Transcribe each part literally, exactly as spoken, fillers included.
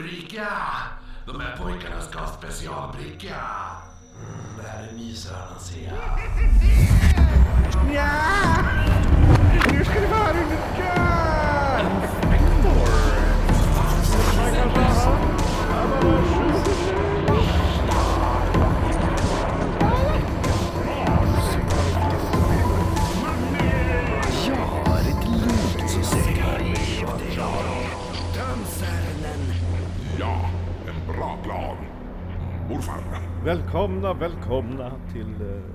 Ulrika! De här pojkarna ska ha specialbricka. Mm, det här är mysrönan, ser jag. Ja! Nu ska det vara Ulrika! Inspektor! Man kanske har... Ja, en bra plan. Morfar. Välkomna, välkomna till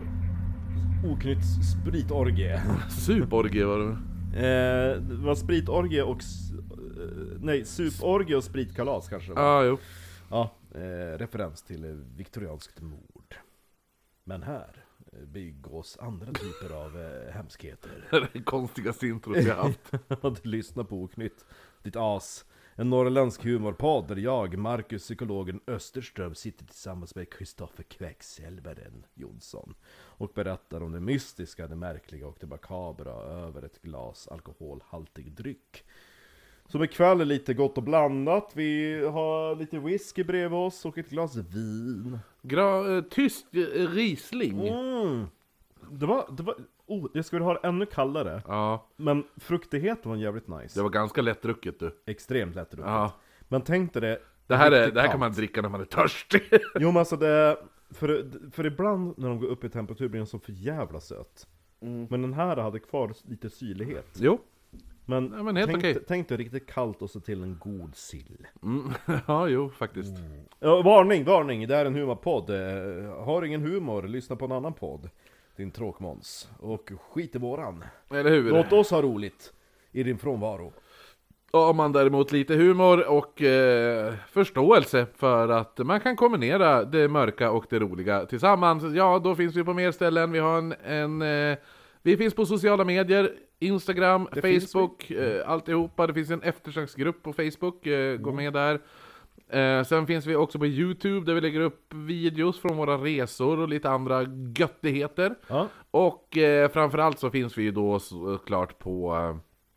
uh, Oknytts spritorgie. Suporgie var det. Eh, det var spritorgie och... Uh, nej, suporgie och spritkalas kanske. Ja, ah, jo. Ja, eh, referens till uh, viktorianskt mord. Men här uh, begås andra typer av uh, hemskheter. Det är det konstigaste introt jag haft. Du lyssnar på Oknytt, ditt as. En norrländsk humorpodd där jag, Marcus psykologen Österström, sitter tillsammans med Kristoffer Kväcksilveren Jonsson och berättar om det mystiska, det märkliga och det makabra över ett glas alkoholhaltig dryck. Som ikväll är lite gott och blandat. Vi har lite whisky bredvid oss och ett glas vin. Gra- äh, tyst äh, Riesling. Mm. Det var... Det var oh, jag skulle ha det ännu kallare. Ja. Men fruktigheten var jävligt nice. Det var ganska lättdrucket du. Extremt lättdrucket. Ja. Men tänk dig det. Det här, är, riktigt det här kan kallt. man dricka när man är törstig. Jo men alltså det, för, för ibland när de går upp i temperatur blir den så för jävla söt. Mm. Men den här hade kvar lite syrlighet. Jo. Men, Ja, men helt tänk, okej. tänk dig riktigt kallt och så till en god sill. Mm. Ja, jo, faktiskt. Mm. Ja, varning, varning, det är en humorpodd. Eh, Har ingen humor, lyssna på en annan podd. Din tråkmåns. Och skit i våran. Eller hur? Låt oss ha roligt i din frånvaro. Har man däremot lite humor och eh, förståelse för att man kan kombinera det mörka och det roliga tillsammans, ja, då finns vi på mer ställen. Vi har en, en eh, vi finns på sociala medier, Instagram, Det Facebook, eh, alltihopa. Det finns en eftersöksgrupp på Facebook, eh, gå med där. Eh, sen finns vi också på YouTube där vi lägger upp videos från våra resor och lite andra göttigheter. Ja. Och eh, framförallt så finns vi ju då såklart på... Eh,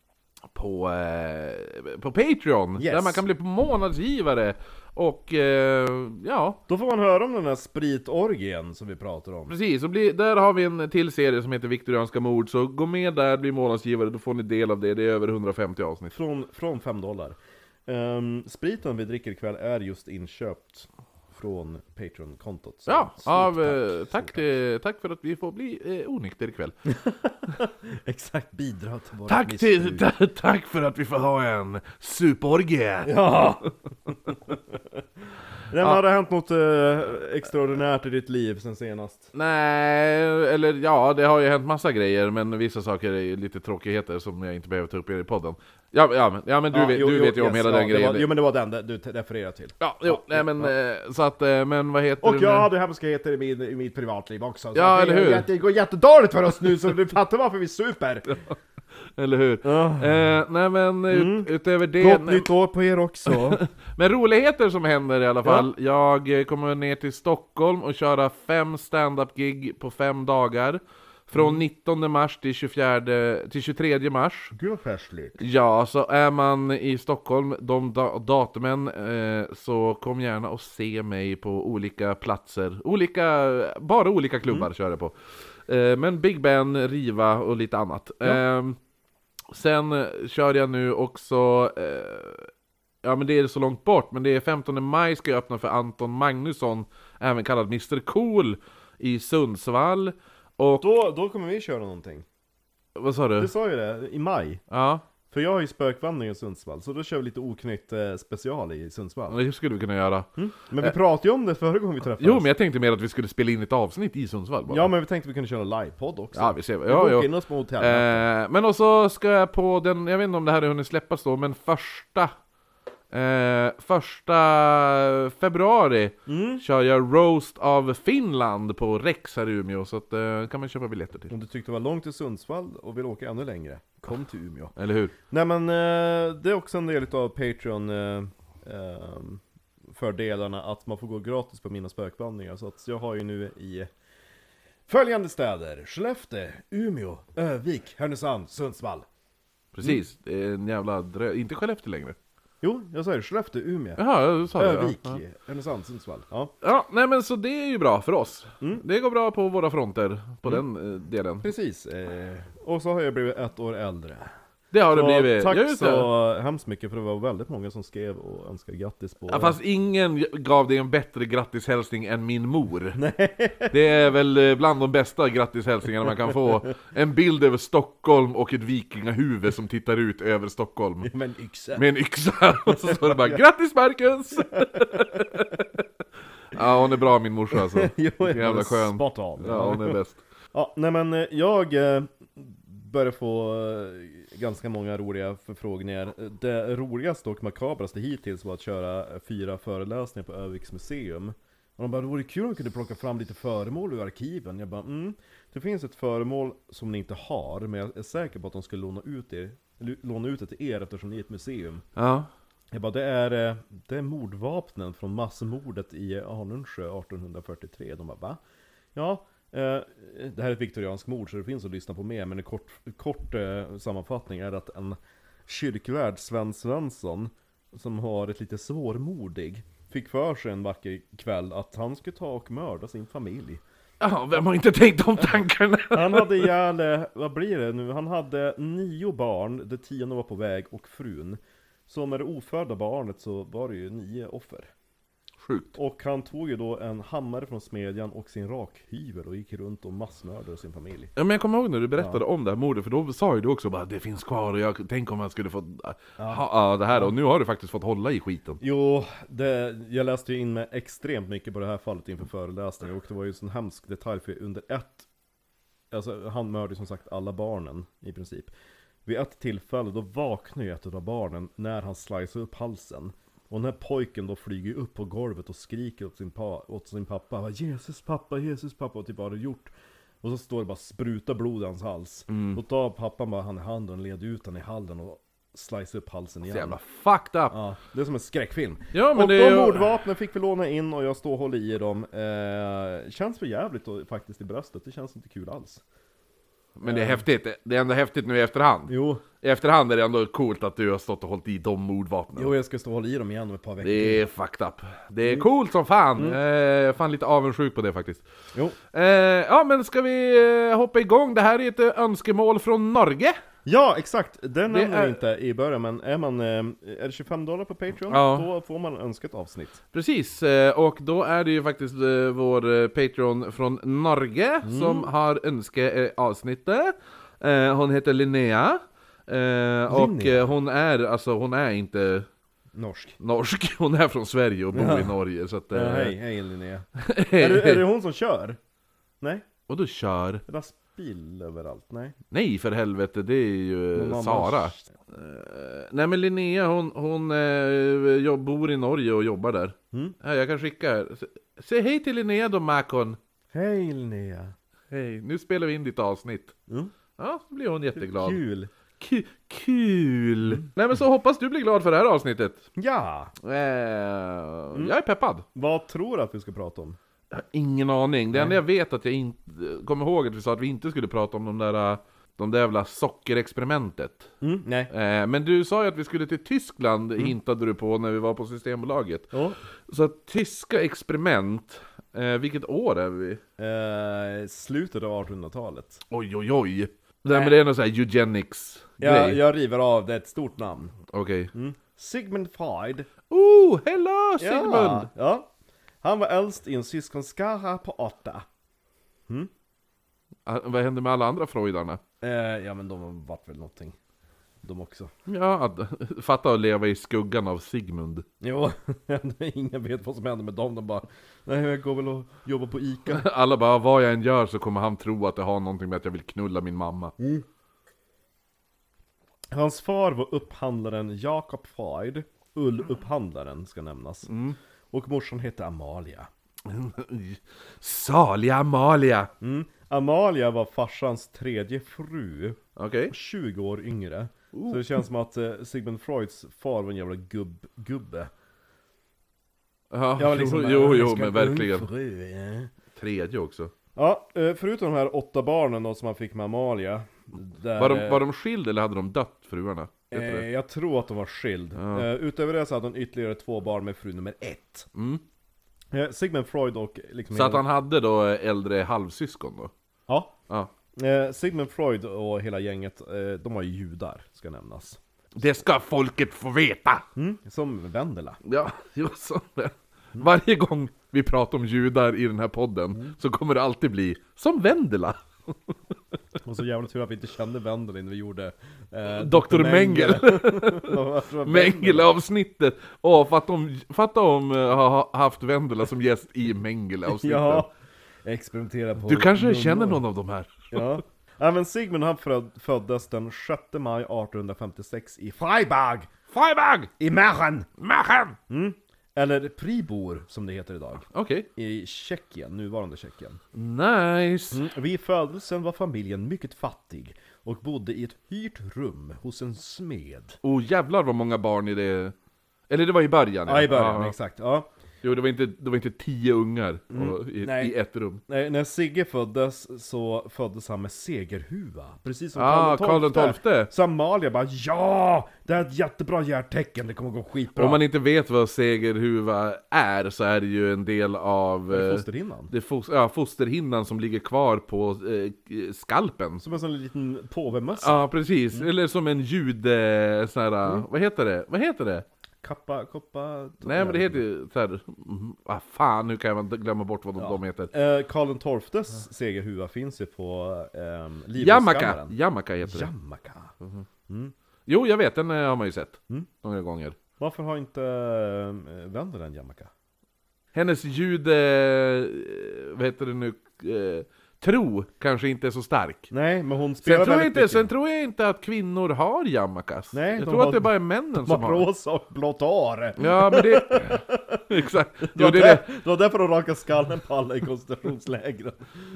På, eh, på Patreon, Yes. där man kan bli månadsgivare. Och eh, ja, Då får man höra om den här spritorgien som vi pratar om. precis, så blir, där har vi en till serie som heter Viktorianska mord. Så gå med där, bli månadsgivare, då får ni del av det. Det är över hundrafemtio avsnitt. Från, från fem dollar. Um, spriten vi dricker ikväll är just inköpt från Patreon-kontot. Så Ja, stort av, tack. eh, tack, till, tack för att vi får bli eh, onykter ikväll. Exakt, bidra till våra Tack, till, ta, tack för att vi får ha en superorgie. Ja! Det Ja. har det hänt något eh, extraordinärt i ditt liv sen senast? Nej, eller ja, det har ju hänt massa grejer, men vissa saker är ju lite tråkigheter som jag inte behöver ta upp i podden. Ja, ja, men, ja, men du, Ja, vet, jo, du jo, vet ju om yes, hela ja, den det grejen. var, jo men det var den där du refererar till. Ja, jo, Ja, nej men, ja. eh, så att, eh, men vad heter Och det jag nu? hade hemskheter i, min, i mitt privatliv också. Så Ja, att det, eller hur? Jätte, det går jättedåligt för oss nu, så du fattar varför vi super. Eller hur? Ja. Eh, nej men, ut, Mm. utöver det... Gott nej, nytt år på er också. men roligheter som händer i alla fall. Jag eh, kommer ner till Stockholm och köra fem stand-up-gig på fem dagar. Från Mm. nittonde mars till tjugofjärde, till tjugotredje mars. Gud vad festligt. Ja, så är man i Stockholm de da- datumen eh, så kom gärna och se mig på olika platser. Olika, bara olika klubbar kör jag på. Eh, men Big Ben, Riva och lite annat. Ja. Eh, sen eh, kör jag nu också... Eh, ja, men det är så långt bort. Men det är femtonde maj ska jag öppna för Anton Magnusson, även kallad mister Cool, i Sundsvall. Och... Då, då kommer vi köra någonting. Vad sa du? Du sa ju det, i maj. Ja, För jag har ju spökvandring i Sundsvall, så då kör vi lite oknytt eh, special i Sundsvall. det skulle vi kunna göra. Mm. Men vi pratade ju om det förra gången vi träffades. Jo, men jag tänkte mer att vi skulle spela in ett avsnitt i Sundsvall bara. Ja, men vi tänkte vi kunde köra livepodd också. Ja, vi ser. Vi Ja, bokar ja. in oss på hotell. Eh, men också ska jag på den, jag vet inte om det här har hunnit släppas då, men första eh, första februari Mm. kör jag Roast av Finland på Rex här i Umeå, så att, eh, kan man köpa biljetter till. Om du tyckte det var långt till Sundsvall och vill åka ännu längre, kom till Umeå. Eller hur? Nej men eh, det är också en del av Patreon eh, eh, fördelarna att man får gå gratis på mina spökvandringar. Så att jag har ju nu i följande städer: Skellefteå, Umeå, Övik, Härnösand, Sundsvall. Precis, det är en jävla drö... Inte Skellefteå längre. Jo, jag säger Skellefteå, Umeå. Jaha, du sa det. Övik, Ja. Härnösand, Sundsvall. Ja. Ja, nej men så det är ju bra för oss. Mm. Det går bra på våra fronter, på Mm. den eh, delen. Precis. Eh, och så har jag blivit ett år äldre. Det har det Så blivit. tack Just det. så hemskt mycket, för det var väldigt många som skrev och önskade grattis på... Ja, fast ingen gav dig en bättre grattishälsning än min mor. Det är väl eh, bland de bästa grattishälsningarna man kan få. En bild över Stockholm och ett vikingahuvud som tittar ut över Stockholm. Men yxa. Med en yxa. Och så står det bara grattis Marcus! Ja, hon är bra min morsa alltså. Jo, Jävla skön. Spot on. Ja, hon är bäst. Ja, nej men eh, jag eh, börjar få eh, ganska många roliga förfrågningar. Det roligaste och makabraste hittills var att köra fyra föreläsningar på Öviks museum. Och de bara, det vore kul om vi kunde plocka fram lite föremål ur arkiven. Jag bara, mm, det finns ett föremål som ni inte har, men jag är säker på att de skulle låna ut, er, låna ut det till er eftersom ni är ett museum. Ja. Jag bara, det är, eh, det är mordvapnen från massmordet i Arnundsjö arton fyrtiotre. De bara, va? Ja, eh, det här är ett viktoriansk mord så det finns att lyssna på mer. Men en kort, kort eh, sammanfattning är att en kyrkvärd, Sven Svensson, som har ett lite svårmodig, fick för sig en vacker kväll att han skulle ta och mörda sin familj. Ja, vem har inte tänkt om tankarna? Han hade ihjäl, eh, vad blir det nu? Han hade nio barn, det tionde var på väg, och frun. Så med det ofödda barnet så var det ju nio offer. Sjukt. Och han tog ju då en hammare från smedjan och sin rakhyvel och gick runt och massmördade sin familj. Ja, men jag kommer ihåg när du berättade ja. om det här mordet, för då sa ju du också bara det finns kvar och jag tänk om man skulle få ja. ha ja, det här, och nu har du faktiskt fått hålla i skiten. Jo, det, jag läste ju in med extremt mycket på det här fallet inför föreläsningen, och det var ju en sån hemsk detalj, för under ett, alltså han mördade som sagt alla barnen i princip. Vid ett tillfälle då vaknar ju ett av barnen när han slicear upp halsen. Och den här pojken då flyger upp på golvet och skriker åt sin, pa, åt sin pappa. Jesus pappa, Jesus pappa, och typ vad har du gjort? Och så står det bara spruta blod i hans hals. Mm. Då tar pappan bara han i handen och leder ut han i hallen och slicear upp halsen igen. Så jävla fucked up. Ja, det är som en skräckfilm. Ja, men och det de är... mordvapnen fick vi låna in och jag står och håller i dem. Eh, känns för jävligt och, faktiskt i bröstet, det känns inte kul alls. Men det är häftigt, det är ändå häftigt nu i efterhand. Jo. I efterhand är det ändå coolt att du har stått och hållit i de mordvapnen. Jo, jag ska stå och hålla i dem igen om ett par veckor. Det är fucked up. Det är coolt som fan. Mm. Jag är fan lite avundsjuk på det faktiskt. Jo. Eh, ja, men ska vi hoppa igång? Det här är ett önskemål från Norge. Ja, exakt. Den nämner är... vi inte i början, men är man är det tjugofem dollar på Patreon, ja. då får man önskat avsnitt. Precis, och då är det ju faktiskt vår Patreon från Norge mm. som har önskat avsnittet. Hon heter Linnea. Och Linnea. hon är, alltså hon är inte norsk. Norsk. Hon är från Sverige och bor ja. i Norge. Så att, ja, hej, hej Linnea. är, det, är det hon som kör? Nej? Och du kör? Lastbil överallt, nej? Nej, för helvete, det är ju Sara. Uh, nej men Linnea, hon, hon uh, bor i Norge och jobbar där. Mm. Här, jag kan skicka här. Säg hej till Linnea då, Makon. Hej Linnea. Hej, nu spelar vi in ditt avsnitt. Mm. Ja, så blir hon jätteglad. Kul. K- kul. Mm. Nej men så hoppas du blir glad för det här avsnittet. Ja. Uh, mm. Jag är peppad. Vad tror du att vi ska prata om? Jag har ingen aning. Det enda jag vet att jag inte kommer ihåg att vi sa att vi inte skulle prata om de där de där jävla sockerexperimentet. Mm, nej. Eh, men du sa ju att vi skulle till Tyskland, mm. hintade du på när vi var på Systembolaget. Oh. Så att tyska experiment, eh, vilket år är vi? Eh, slutet av artonhundratalet. Oj oj oj. Det, men det är någon sån här eugenics ja, grej. Jag river av, det är ett stort namn. Okej. Okay. Mm. Sigmund Freud. Oh, hello Sigmund! Ja, ja. Han var äldst i en syskonskara på åtta. Mm? Ah, vad hände med alla andra Freudarna? Eh, ja, men de vart väl någonting. De också. Ja, att, fatta att leva i skuggan av Sigmund. Jo, ingen vet vad som händer med dem. De bara, nej jag går väl och jobbar på Ica. Alla bara, vad jag än gör så kommer han tro att det har någonting med att jag vill knulla min mamma. Mm. Hans far var upphandlaren Jakob Freud. Ullupphandlaren ska nämnas. Mm. Och morsan hette Amalia. Saliga Amalia. Mm. Amalia var farsans tredje fru. Okay. tjugo år yngre. Uh. Så det känns som att eh, Sigmund Freuds far var en jävla gubb, gubbe. Ja, ja liksom, jo, jo, jo men verkligen. Fru, ja. Tredje också. Ja, förutom de här åtta barnen då, som han fick med Amalia. Där, var, de, var de skilda eller hade de dött, fruarna? Heter Eh, det? jag tror att de var skild. Ja. Eh, utöver det så hade hon ytterligare två barn med fru nummer ett. Mm. Eh, Sigmund Freud och liksom Så att hela- han hade då äldre halvsyskon då? Ja. Ja. Eh, Sigmund Freud och hela gänget, eh, de var ju judar, ska nämnas. Det ska folket få veta! Mm. Som Wendela. Ja, just så. Varje gång vi pratar om judar i den här podden så kommer det alltid bli som Wendela. Och så jävla tur att vi inte kände Wendela innan vi gjorde eh, doktor Mengele. Mengele. Mengele-avsnittet. Åh, fatta om, fatta om uh, ha haft Wendela som gäst i Mengele-avsnittet. Ja, experimentera på Du kanske nunnor. känner någon av de här. Ja. Även Sigmund han föd, föddes den sjätte maj artonhundrafemtiosex i Freiburg Freiburg! i Mähren. Machen! Mm. Eller Pribor som det heter idag. Okej. I Tjeckien, nuvarande Tjeckien. Nice. Mm. Vid födelsen var familjen mycket fattig och bodde i ett hyrt rum hos en smed. Oh jävlar vad många barn i det... Eller det var i början. Ja, i början, Ja. exakt. Ja. Jo, det var inte, det var inte tio ungar och, i, Nej. i ett rum. När, när Sigge föddes så föddes han med segerhuva. Precis som Ah, Karl Karl den den tolfte. tolfte. Så Amalia bara ja! Det är ett jättebra hjärtecken, det kommer gå skitbra. Om man inte vet vad segerhuva är så är det ju en del av... eh, Fosterhinnan. det fos, ja, fosterhinnan som ligger kvar på eh, skalpen. Som en sån liten påvemössa. Ja, precis. Eller som en ljud... Eh, sån här, Mm. Vad heter det? Vad heter det? Kappa, koppa... Nej, men det heter ju så här... Mm, ah, fan, nu kan jag glömma bort vad de, Ja. de heter. Eh, Karl den tolftes segerhuva finns ju på eh, Jamaka! Livmoderskammaren. Jamaka heter det. Jamaka. Jo, jag vet, den eh, har man ju sett. Mm. Några gånger. Varför har inte äh, vänder den Jamaka? Hennes ljud... Eh, vad heter det nu? Eh, tro kanske inte är så stark. Nej, men hon spelar Sen tror, jag väldigt inte, mycket. sen tror jag inte att kvinnor har jamakas. Nej, jag de tror har- att det bara är männen De som har har. rosa och blått hår. Ja, men det... Exakt. Det Jo, var, det är där, det. det var därför de rakade skallen på alla i koncentrationslägren.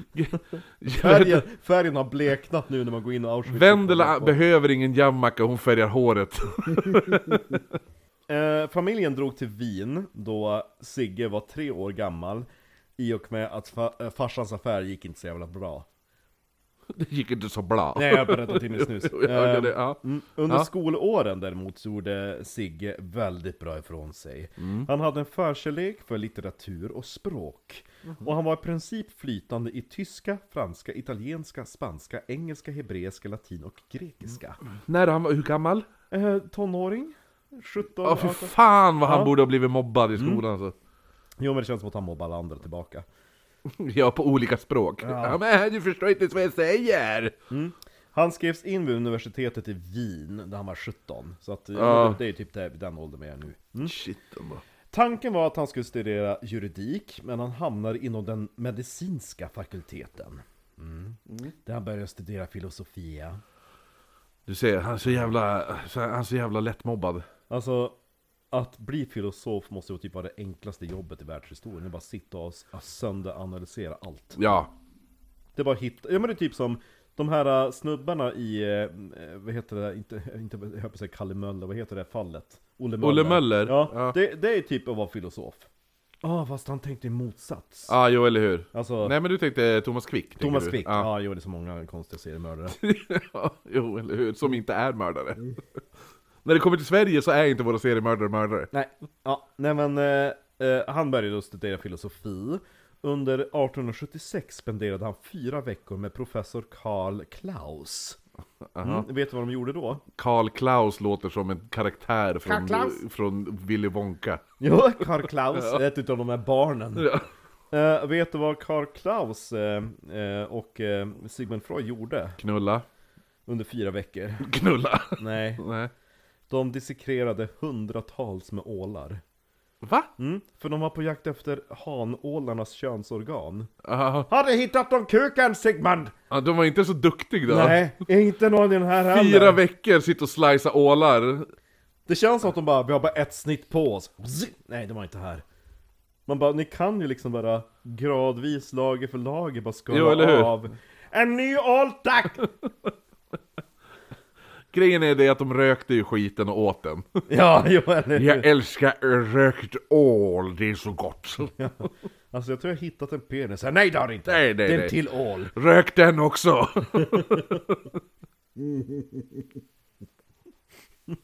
Färgen, färgen har bleknat nu när man går in och Auschwitz. Vendela behöver ingen jamaka, hon färgar håret. Eh, familjen drog till Wien då Sigge var tre år gammal. I och med att fa- eh, farsans affär gick inte så jävla bra. Det gick inte så bra. Nej, jag berättade till min snus. Jag hörde det, ja. Mm, under Ja. skolåren däremot så gjorde Sigge väldigt bra ifrån sig. Mm. Han hade en förkärlek för litteratur och språk. Mm-hmm. Och han var i princip flytande i tyska, franska, italienska, spanska, engelska, hebreiska, latin och grekiska. När han var, hur gammal? Eh, tonåring? sjutton, Ja, för arton. fan vad han Ja. borde ha blivit mobbad i skolan alltså. Jo, men det känns som att han mobbar alla andra tillbaka. Ja, på olika språk. Ja. Men du förstår inte vad jag säger! Han skrevs in vid universitetet i Wien när han var sjutton. Så att, Ja. det är typ det- den åldern vi är nu. Shit ändå. Tanken var att han skulle studera juridik, men han hamnade inom den medicinska fakulteten. Mm. Där han började studera filosofia. Du ser, han är så jävla, han är så jävla lättmobbad. Alltså, att bli filosof måste ju typ vara det enklaste jobbet i världshistorien. Det är bara sitta och s- och sönderanalysera allt. Ja. Det är bara hitta, ja men det är typ som de här uh, snubbarna i, uh, vad heter det, inte, inte jag höll på att säga Kalle Möller, vad heter det fallet? Olle Möller. Olle Möller? Ja, Ja. Det, det är typ att vara filosof. Ja, ah, fast han tänkte i motsats. Ja, ah, jo eller hur. Alltså, Nej men du tänkte Thomas Quick, tänker Thomas du? Quick, Ja. ja, jo, det är så många konstiga seriemördare. Ja, jo eller hur. Som inte är mördare. När det kommer till Sverige så är inte våra seriemördare mördare. Nej, ja, nej men eh, eh, han började då studera filosofi. Under arton sjuttiosex spenderade han fyra veckor med professor Karl Klaus. Mm, vet du vad de gjorde då? Karl Klaus låter som en karaktär Karl från, Klaus? från Willy Wonka. Jo, Karl Klaus, ett av de här barnen. Ja. Eh, vet du vad Karl Klaus eh, eh, och eh, Sigmund Freud gjorde Knulla. under fyra veckor? Knulla. Nej, Nej. de dissekrerade hundratals med ålar. Va? Mm, för de var på jakt efter hanålarnas könsorgan. Aha. Har du hittat de kuken, Sigmund? Ja, de var inte så duktiga då. Nej, inte någon i den här heller. Fyra veckor sitta och slicea ålar. Det känns som att de bara, vi har bara ett snitt på oss. Nej, det var inte här. Man bara, ni kan ju liksom bara gradvis, lager för lager, bara skala Jo, eller hur? av. En ny ål, tack! Grejen är det att de rökte ju skiten och åt den. Ja, jo, eller hur? Jag älskar rökt ål, det är så gott. Alltså jag tror jag har hittat en penis här. Nej, det har det inte. Nej, nej, det är en nej. till ål. Rök den också.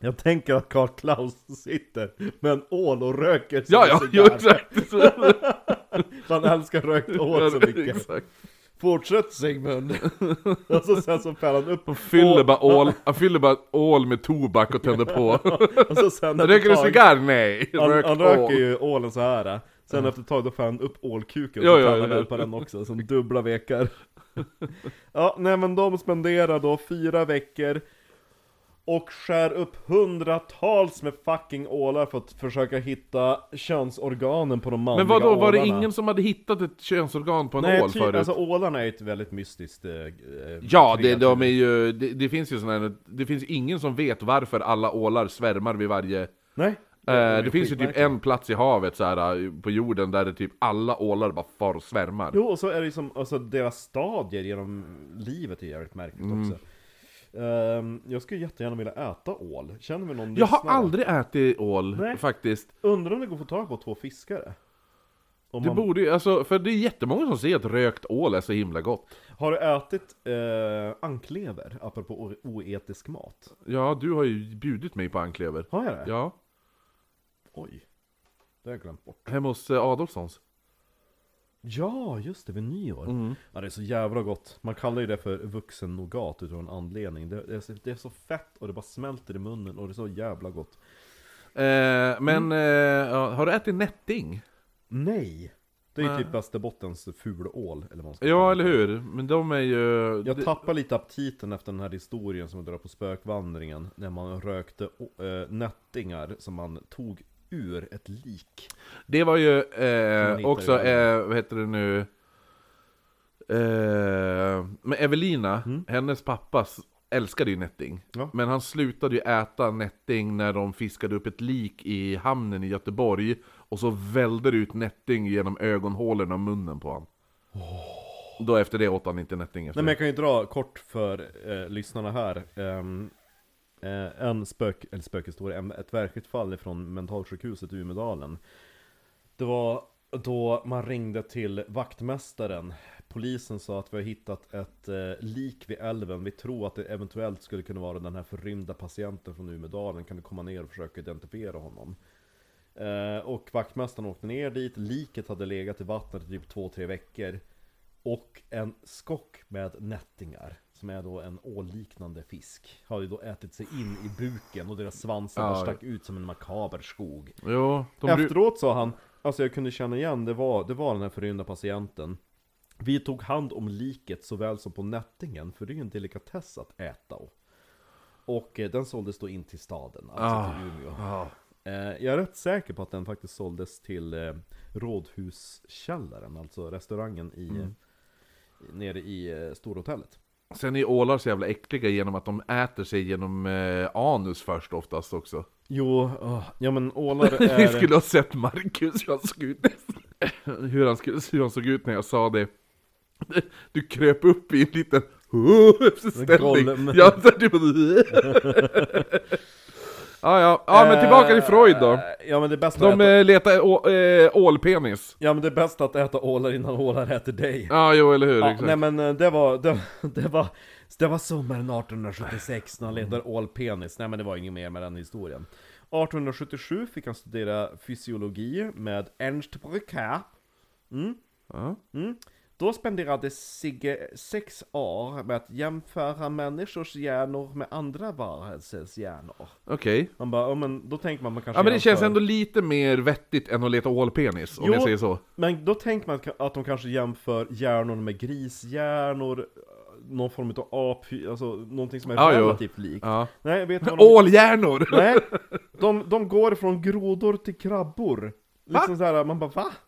Jag tänker att Karl Klaus sitter med en ål och röker som Ja, ja, en jo, cigarr. exakt. Han älskar rökt ål så mycket. Exakt. Fortsätt Sigmund. Och så sen så fäller han upp. Han fyller bara ål, han fyller bara ål med tobak och tänder på. Och så sen efter Röker du tag- cigarr? Nej. Han, Rökt han röker ål. ju ålen så här. Sen efter ett tag då får han upp ålkuken. Ja, Och så ja, tar han ja. väl på den också. Som dubbla vekar. Ja, nej men de spenderar då fyra veckor. Och skär upp hundratals med fucking ålar för att försöka hitta könsorganen på de manliga Men vadå, var det ålarna. ingen som hade hittat ett könsorgan på en Nej, ål ty- förut? alltså ålarna är ett väldigt mystiskt eh, Ja, det, kreatur. de är ju, det, det finns ju såna här, det finns ingen som vet varför alla ålar svärmar vid varje... Nej. Eh, är det finns ju typ skitmärkligt. en plats i havet så här, på jorden där det typ alla ålar bara far och svärmar. Jo, och så är det som, alltså deras stadier genom livet är jävligt märkligt Mm. också. Ehm, jag skulle jättegärna vilja äta ål. Känner vi någon Jag har lyssnare? aldrig ätit ål, Nej. faktiskt. Undrar om det går att få tag på två fiskare? Om Det man... borde ju, alltså, för det är jättemånga som säger att rökt ål är så himla gott. Har du ätit eh, anklever, apropå o- oetisk mat? Ja, du har ju bjudit mig på anklever. Har jag det? Ja, Oj, det har jag glömt bort. hemma hos eh, Adolfssons. Ja, just det, vid nyår. Mm. Ja, det är så jävla gott. Man kallar ju det för vuxen nougat utav en anledning. Det, det, är så, det är så fett och det bara smälter i munnen och det är så jävla gott. Eh, men, eh, ja, har du ätit nätting? Nej! Det är ju Nej. typ Västerbottens fulål, eller vad man ska Ja, kalla eller det. hur? Men de är ju... Jag det- tappar lite aptiten efter den här historien som jag drar på spökvandringen. När man rökte äh, nättingar som man tog ur ett lik. Det var ju Som man eh, hittar också, i eh, vad heter det nu? Eh, men Evelina, Mm. hennes pappas älskade ju nätting. Ja. Men han slutade ju äta nätting när de fiskade upp ett lik i hamnen i Göteborg. Och så välde det ut nätting genom ögonhålorna och munnen på han. Då efter det åt han inte nätting efter Nej, men jag det. kan ju dra kort för eh, lyssnarna här. Ehm, eh, en spök, eller spökhistoria, en, ett verkligt fall från mentalsjukhuset i Umedalen. Det var då man ringde till vaktmästaren. Polisen sa att vi har hittat ett eh, lik vid älven. Vi tror att det eventuellt skulle kunna vara den här förrymda patienten från Umedalen. Kan du komma ner och försöka identifiera honom? Eh, och vaktmästaren åkte ner dit. Liket hade legat i vattnet i typ två, tre veckor. Och en skock med nättingar, som är då en ålliknande fisk, har ju då ätit sig in i buken och deras svansar Ja. bara stack ut som en makaber skog. Jo, de bru- Efteråt sa han, alltså jag kunde känna igen, det var, det var den här förrymda patienten. Vi tog hand om liket såväl som på nättingen, för det är ju en delikatess att äta. Och eh, den såldes då in till staden, alltså Ah. till Umeå. Ja. Eh, jag är rätt säker på att den faktiskt såldes till eh, Rådhuskällaren, alltså restaurangen i, Mm. eh, nere i eh, Storhotellet. Sen är ålar så jävla äckliga genom att de äter sig genom eh, anus först oftast också. Jo, åh, ja men ålar Vi är... skulle ha sett Marcus hur han såg ut hur han, skulle, hur han såg ut när jag sa det. Du kröp upp i en liten ställning. Golem. Ja, så du bara... ja, ja. ja, men tillbaka till Freud då. Eh, Ja men det är bäst De att äta... eh, letar å, eh, ålpenis. Ja men det är bäst att äta ålar innan ålar äter dig. Ja, jo, eller hur? Ja, Exakt. nej men eh, det var, det, det var, det var sommaren arton sjuttiosex när han letade ålpenis. Nej men det var inget mer med den historien. arton sjuttiosju fick han studera fysiologi med Ernst Brücke. Mm. Ja. Mm. Då spenderade Sigge sex år med att jämföra människors hjärnor med andra varelsers hjärnor. Okej. Man bara, ja, men då tänker man man kanske Ja, men det känns jämför- ändå lite mer vettigt än att leta ålpenis, om Jo. jag säger så. Men då tänker man att de kanske jämför hjärnor med grishjärnor, någon form av ap, alltså någonting som är Ja, jo. relativt likt. Ja. Nej, vet du vad de... Ålhjärnor! Nej, de, de går från grodor till krabbor. Liksom såhär, man bara, va?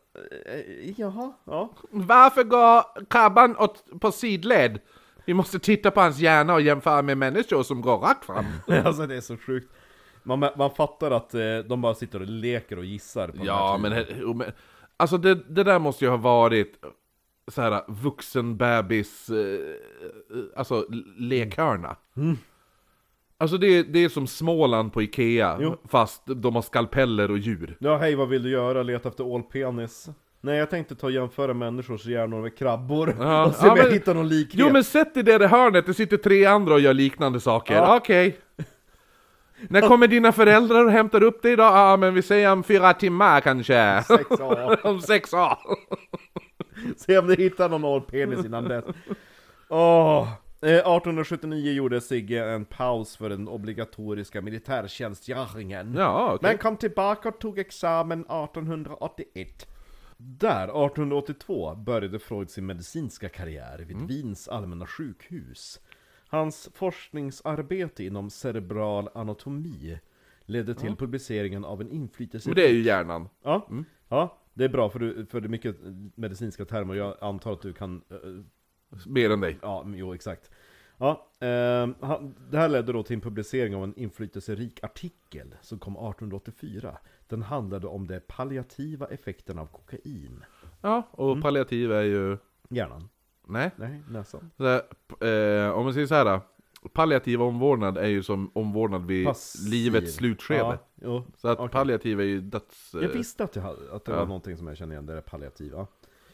Eh, Jaha, ja. Varför går krabban åt, på sidled? Vi måste titta på hans hjärna och jämföra med människor som går rakt fram. Alltså det är så sjukt. Man, man fattar att eh, de bara sitter och leker och gissar på den Ja, här men, tiden. he- men alltså det, det där måste ju ha varit så här vuxen bebis, eh, alltså lekhörna. Mm. Alltså det, det är som Småland på Ikea, Jo. fast de har skalpeller och djur. Ja, hej, vad vill du göra? Leta efter ålpenis? Nej, jag tänkte ta och jämföra människors hjärnor med krabbor. Ja, och se om ja, jag men- hittar någon likhet. Jo, men sätt i det där hörnet, det sitter tre andra och gör liknande saker. Ja. Okej. När kommer dina föräldrar och hämtar upp dig då? Ja, ah, men vi säger om fyra timmar kanske. Sex år. om sex år. Se om du hittar någon old penis innan dess. Åh. Eh, arton sjuttionio gjorde Sigge en paus för den obligatoriska militärtjänstgöringen. Ja, okay. Men kom tillbaka och tog examen arton åttioett. Där, arton åttiotvå, började Freud sin medicinska karriär vid mm. Wiens allmänna sjukhus. Hans forskningsarbete inom cerebral anatomi ledde till ja. publiceringen av en inflytelse. Men det är ju hjärnan. Ja, mm. ja det är bra för, du, för det är mycket medicinska termer. Jag antar att du kan... Uh, Mer än dig. Ja, jo, exakt. Ja, eh, det här ledde då till en publicering av en inflytelserik artikel som kom arton åttiofyra. Den handlade om de palliativa effekterna av kokain. Ja, och mm. palliativ är ju... Hjärnan. Nej. Nej, näsan. Så, eh, om man säger så här, palliativ omvårdnad är ju som omvårdnad vid Passiv. livets slutskede. Ja, jo, så att okay. palliativ är ju döds... Jag visste att, jag, att det ja. var någonting som jag känner igen, det är palliativa.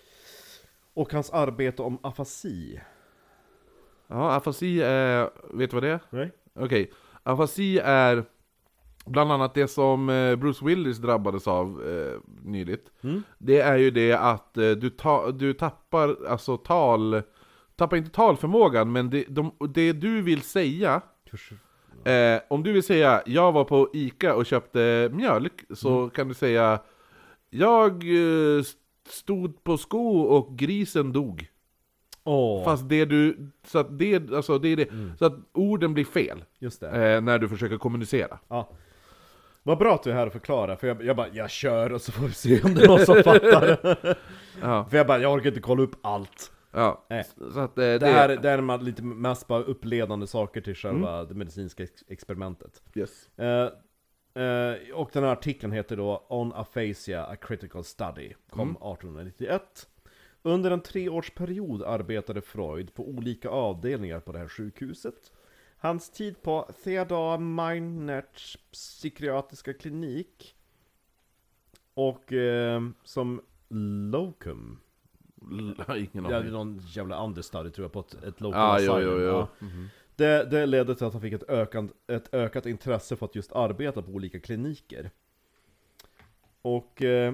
Och hans arbete om afasi. Ja, afasi är... Vet du vad det är? Nej. Okej. Okay. Afasi är bland annat det som Bruce Willis drabbades av eh, nyligt. Mm. Det är ju det att eh, du, ta, du tappar alltså tal... Tappar inte talförmågan, men det, de, det du vill säga... Eh, om du vill säga, jag var på Ica och köpte mjölk, så mm. kan du säga... Jag... Eh, stod på sko och grisen dog. Oh. Fast det du... Så att det, alltså det är det. Mm. Så att orden blir fel. Just det. Eh, när du försöker kommunicera. Ja. Vad bra att du är här och förklarar. För jag, jag bara, jag kör och så får vi se om det är någon som fattar. Ja. För jag bara, jag orkar inte kolla upp allt. Ja. Nej. Så att, eh, det, det, här, det här är man lite mest bara uppledande saker till själva mm. det medicinska ex- experimentet. Yes. Eh, Uh, och den här artikeln heter då On Aphasia, a Critical Study. Kom mm. arton nittioett. Under en treårsperiod arbetade Freud på olika avdelningar på det här sjukhuset. Hans tid på Theodor Meinerts psykiatriska klinik och uh, som locum. L- ingen ja, det är någon jävla understudy tror jag på ett, ett local ah, asylum. Jo, jo, jo. Ja. Mm-hmm. Det, det ledde till att han fick ett ökat, ett ökat intresse för att just arbeta på olika kliniker. Och eh,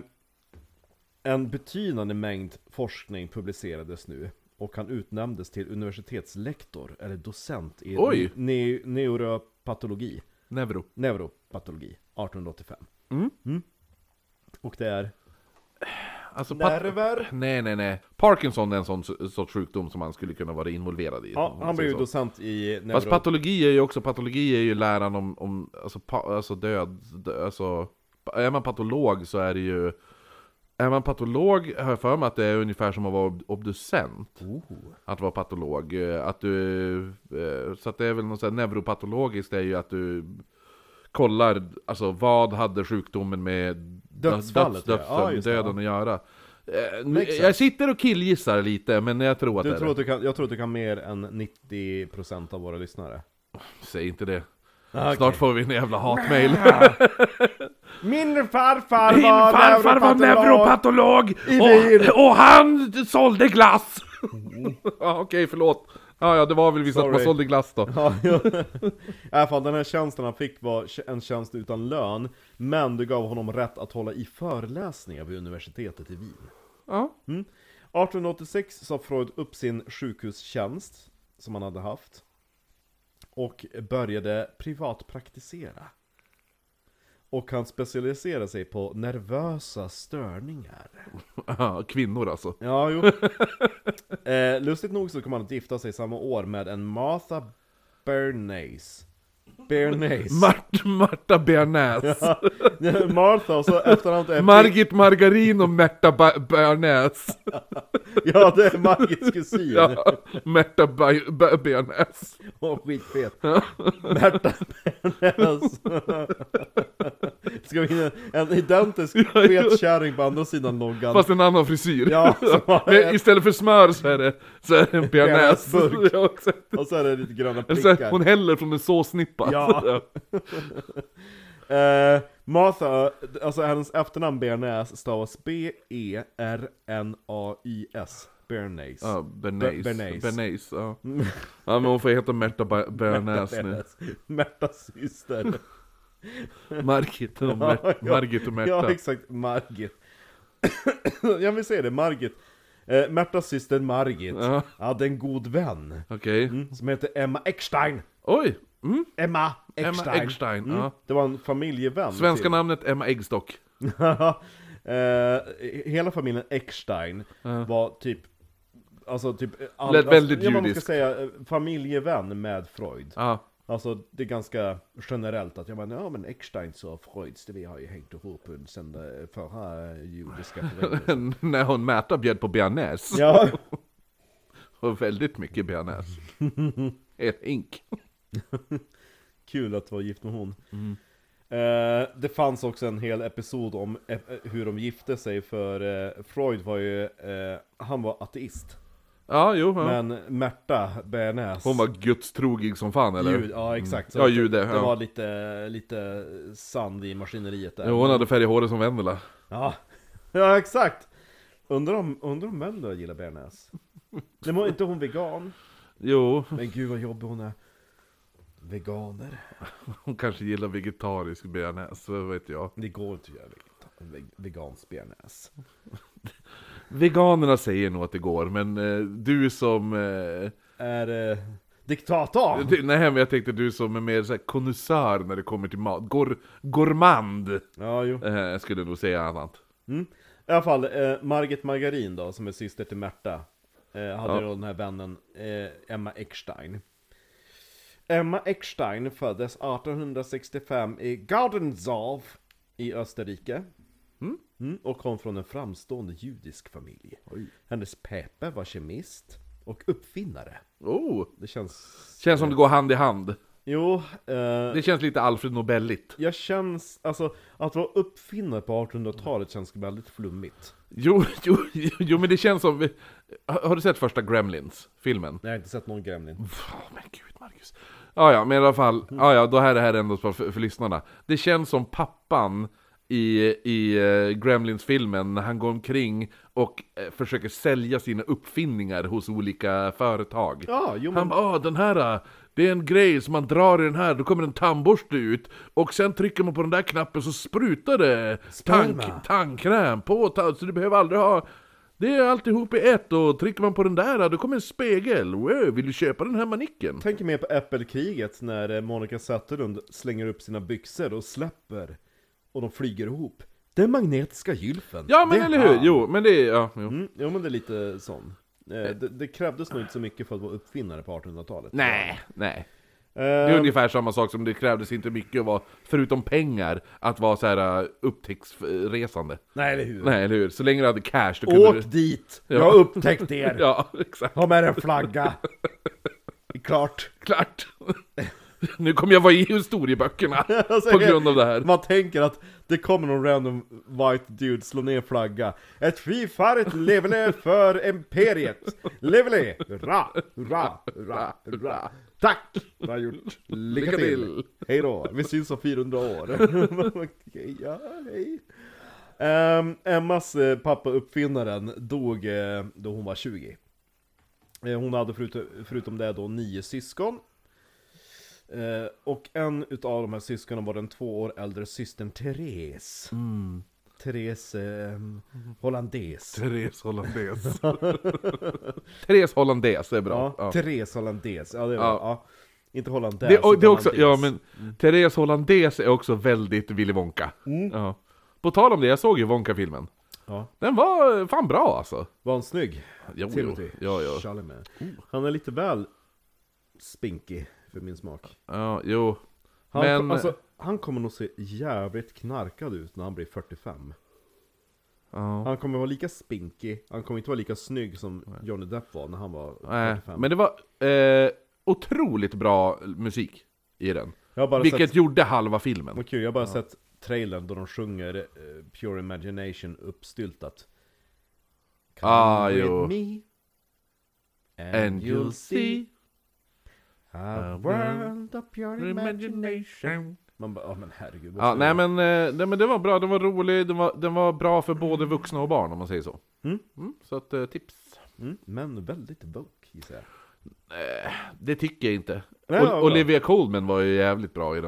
en betydande mängd forskning publicerades nu. Och han utnämndes till universitetslektor, eller docent i ne- ne- neuropatologi. Neuro. Neuropatologi, arton åttiofem. Mm. Mm. Och det är... Alltså, nerver? Pat- nej, nej, nej. Parkinson är en sån sorts sjukdom som man skulle kunna vara involverad i. Ja, han blev ju docent i neuro... Fast patologi är ju också, patologi är ju läran om, om alltså, pa, alltså död, död, alltså, är man patolog så är det ju, är man patolog, har jag för mig att det är ungefär som att vara obducent. Oh. Att vara patolog, att du, så att det är väl något så här neuropatologiskt, är ju att du kollar, alltså vad hade sjukdomen med dödsfallet, döds, ja. döds, Ja, döden att göra. Eh, jag sitter och killgissar lite, men jag tror att du det tror är att du kan, jag tror att du kan mer än nittio procent av våra lyssnare. Säg inte det. Okay. Snart får vi en jävla hatmail. Min farfar Min var farfar var neuropatolog och, och han sålde glass. Mm. Ja, okej, okay, förlåt. Ja, ja, det var väl visst att man sålde glass då. Ja, ja. I alla fall, den här tjänsten han fick var en tjänst utan lön. Men det gav honom rätt att hålla i föreläsningar vid universitetet i Wien. Ja. Mm. arton åttiosex sa Freud upp sin sjukhustjänst som han hade haft. Och började privatpraktisera. Och han specialiserade sig på nervösa störningar. Ja, kvinnor alltså. Ja, jo. eh, lustigt nog så kom han att gifta sig samma år med en Martha Bernays. Bernays. Mart- Marta Bernays. Ja, Martha och så efternamnet är Margit Margarin och Märta ba- Bernays. Ja, det är Margits kusin. Ja, Märta ba- ba- Bernays. Åh, oh, skitfet. Märta Bernays. Ska vi in en identisk fet kärring på andra sidan loggan. Fast en annan frisyr. Ja, men istället för smör så är det, så är det en Bernays. Och så är det lite gröna prickar. Hon häller från en såsnippa. Ja. uh, Martha, alltså hennes efternamn Bernays stavas B E R N A Y S. Bernays. Ja, Bernays. Bernays. Bernays, ja. Ja, men hon får heta Märta Bernays nu. Märtas syster. Margit och, Mer- Ja, ja. Margit och Märta. Ja, exakt, Margit. Jag vill säga det, Margit. Eh, Märtas syster Margit Ja. hade en god vän Okej. mm, som heter Emma Eckstein. Oj! Mm. Emma Eckstein. Emma Eckstein, Mm. ja. Det var en familjevän. Svenska till. namnet Emma Eggstock. eh, hela familjen Eckstein var typ, alltså typ all, Lät väldigt alltså, ja, man ska judisk. säga eh, familjevän med Freud. Ja. Alltså det är ganska generellt att jag menar, ja men Ecksteins och Freuds, det vi har ju hängt ihop sen det förra judiska föreningen. När hon Märta bjöd på bearnaise. Ja. Och väldigt mycket bearnaise. Ett ink. Kul att vara gift med hon. Mm. Eh, det fanns också en hel episod om eh, hur de gifte sig, för eh, Freud var ju, eh, han var ateist. Ja, jo. Ja. Men Märta Bearnaise, Hon var gudstrogig som fan, eller? Jud, ja exakt. Så Ja, att jude, det, det ja. var lite, lite sand i maskineriet där. Jo, hon hade färg i håret som Vendela. Ja, ja exakt. Undrar om, undrar om Vendela gillar Bearnaise. Det var inte hon vegan. Jo, Men gud vad jobbig hon är. Veganer. hon kanske gillar vegetarisk bearnaise, vad vet jag. Det går inte att göra vegeta- veg- vegansk bearnaise. Veganerna säger nog att det går, men eh, du som... Eh, Är eh, diktator? det- nej, men jag tänkte du som är mer så här konnässör när det kommer till mat. Gor, gourmand, Ja, jo. eh, skulle nog säga annat. Mm. I alla fall, eh, Margit Margarin då, som är syster till Märta, eh, hade Ja. då den här vännen eh, Emma Eckstein. Emma Eckstein föddes arton sextiofem i Gardenshof i Österrike. Mm. Mm, och kom från en framstående judisk familj. Oj. Hennes pappa var kemist och uppfinnare. Oh, Det känns... känns som det går hand i hand. Jo, eh, Det känns lite Alfred Nobelligt. jag känns... Alltså, att vara uppfinnare på artonhundratalet känns väldigt flummigt. Jo, jo, jo, jo, men det känns som... Har har du sett första Gremlins-filmen? Jag har inte sett någon Gremlin. Oh, men gud, Marcus. Ja, ja, men i alla fall... Ja, ja, då här är det här ändå för, för lyssnarna. Det känns som pappan i, i uh, Gremlins-filmen när han går omkring och uh, försöker sälja sina uppfinningar hos olika företag. Ja, jo men... Han bara, ah, den här, det är en grej som man drar i den här, då kommer en tandborste ut, och sen trycker man på den där knappen så sprutar det tank, Sperma. tandkräm på, ta- så du behöver aldrig ha, det är alltihop i ett, och trycker man på den där, då kommer en spegel. Wow, vill du köpa den här manicken? Tänker mer på Äppelkriget när eh, Monica Zetterlund slänger upp sina byxor och släpper och de flyger ihop. Den magnetiska gylfen. Ja, men det eller är hur, han. jo, men det är, ja, jo. Mm, jo men det är lite sån. Eh, det, det krävdes nog inte så mycket för att vara uppfinnare på artonhundratalet. Nej, nej. Eh, Det är ungefär samma sak som det krävdes inte mycket att vara, förutom pengar, att vara så här uh, upptäcktsresande. Nej, eller hur? Nej, eller hur? Så länge du hade cash, då kunde Åk du... dit! Ja. Jag har upptäckt er! Ja, exakt. Ha med en flagga! Det är klart. Klart. Nu kommer jag vara i historieböckerna Alltså, på grund av det här. Man tänker att det kommer någon random white dude slå ner flagga. Ett fyrfärdigt levele för imperiet. Levele! Hurra, hurra, hurra, hurra. Tack! Bra gjort. Lycka, Lycka till. till. Hej då. Vi syns om fyrahundra år. Okej, ja, hej. Um, Emmas eh, pappa uppfinnaren dog eh, då hon var tjugo. Eh, hon hade förut, förutom det då nio syskon. Eh, och en utav de här syskonen var den två år äldre systern Therese. Mm. Therese eh, Hollandes. Therese Hollandes. Therese Hollandes är bra. Ja, Ja. Therese Hollandes. Ja, det var, Ja. ja. Inte Hollandes. Det, och, det är också, Hollandes. ja, men Therese Hollandes är också väldigt Willy Wonka. Mm. Ja. På tal om det, jag såg ju Wonka-filmen. Ja. Den var fan bra alltså. Var han snygg? Jo, jo. Timothy Ja, ja. Chalamet. Han är lite väl spinky för min smak. Ja, jo. Han, Men- kom, alltså, han kommer nog se jävligt knarkad ut när han blir fyrtiofem. Ja. Han kommer vara lika spinky. Han kommer inte vara lika snygg som Johnny Depp var när han var Nej, fyrtiofem. men det var eh, otroligt bra musik i den. Jag har bara Vilket sett, gjorde halva filmen. vad kul, jag har bara sett trailern då de sjunger eh, Pure Imagination uppstyltat. Come Ah, with jo. me and, And you'll you'll see see a a world of pure imagination. imagination. Man bara, ja men herregud. Ja, nej men, eh, nej men det var bra, den var rolig, den var, den var bra för både vuxna och barn om man säger så. Mm. Mm, så att eh, tips. Mm, men väldigt woke gissar jag. Eh, det tycker jag inte. Nej, Och, ja, bra. Olivia Colman var ju jävligt bra i den.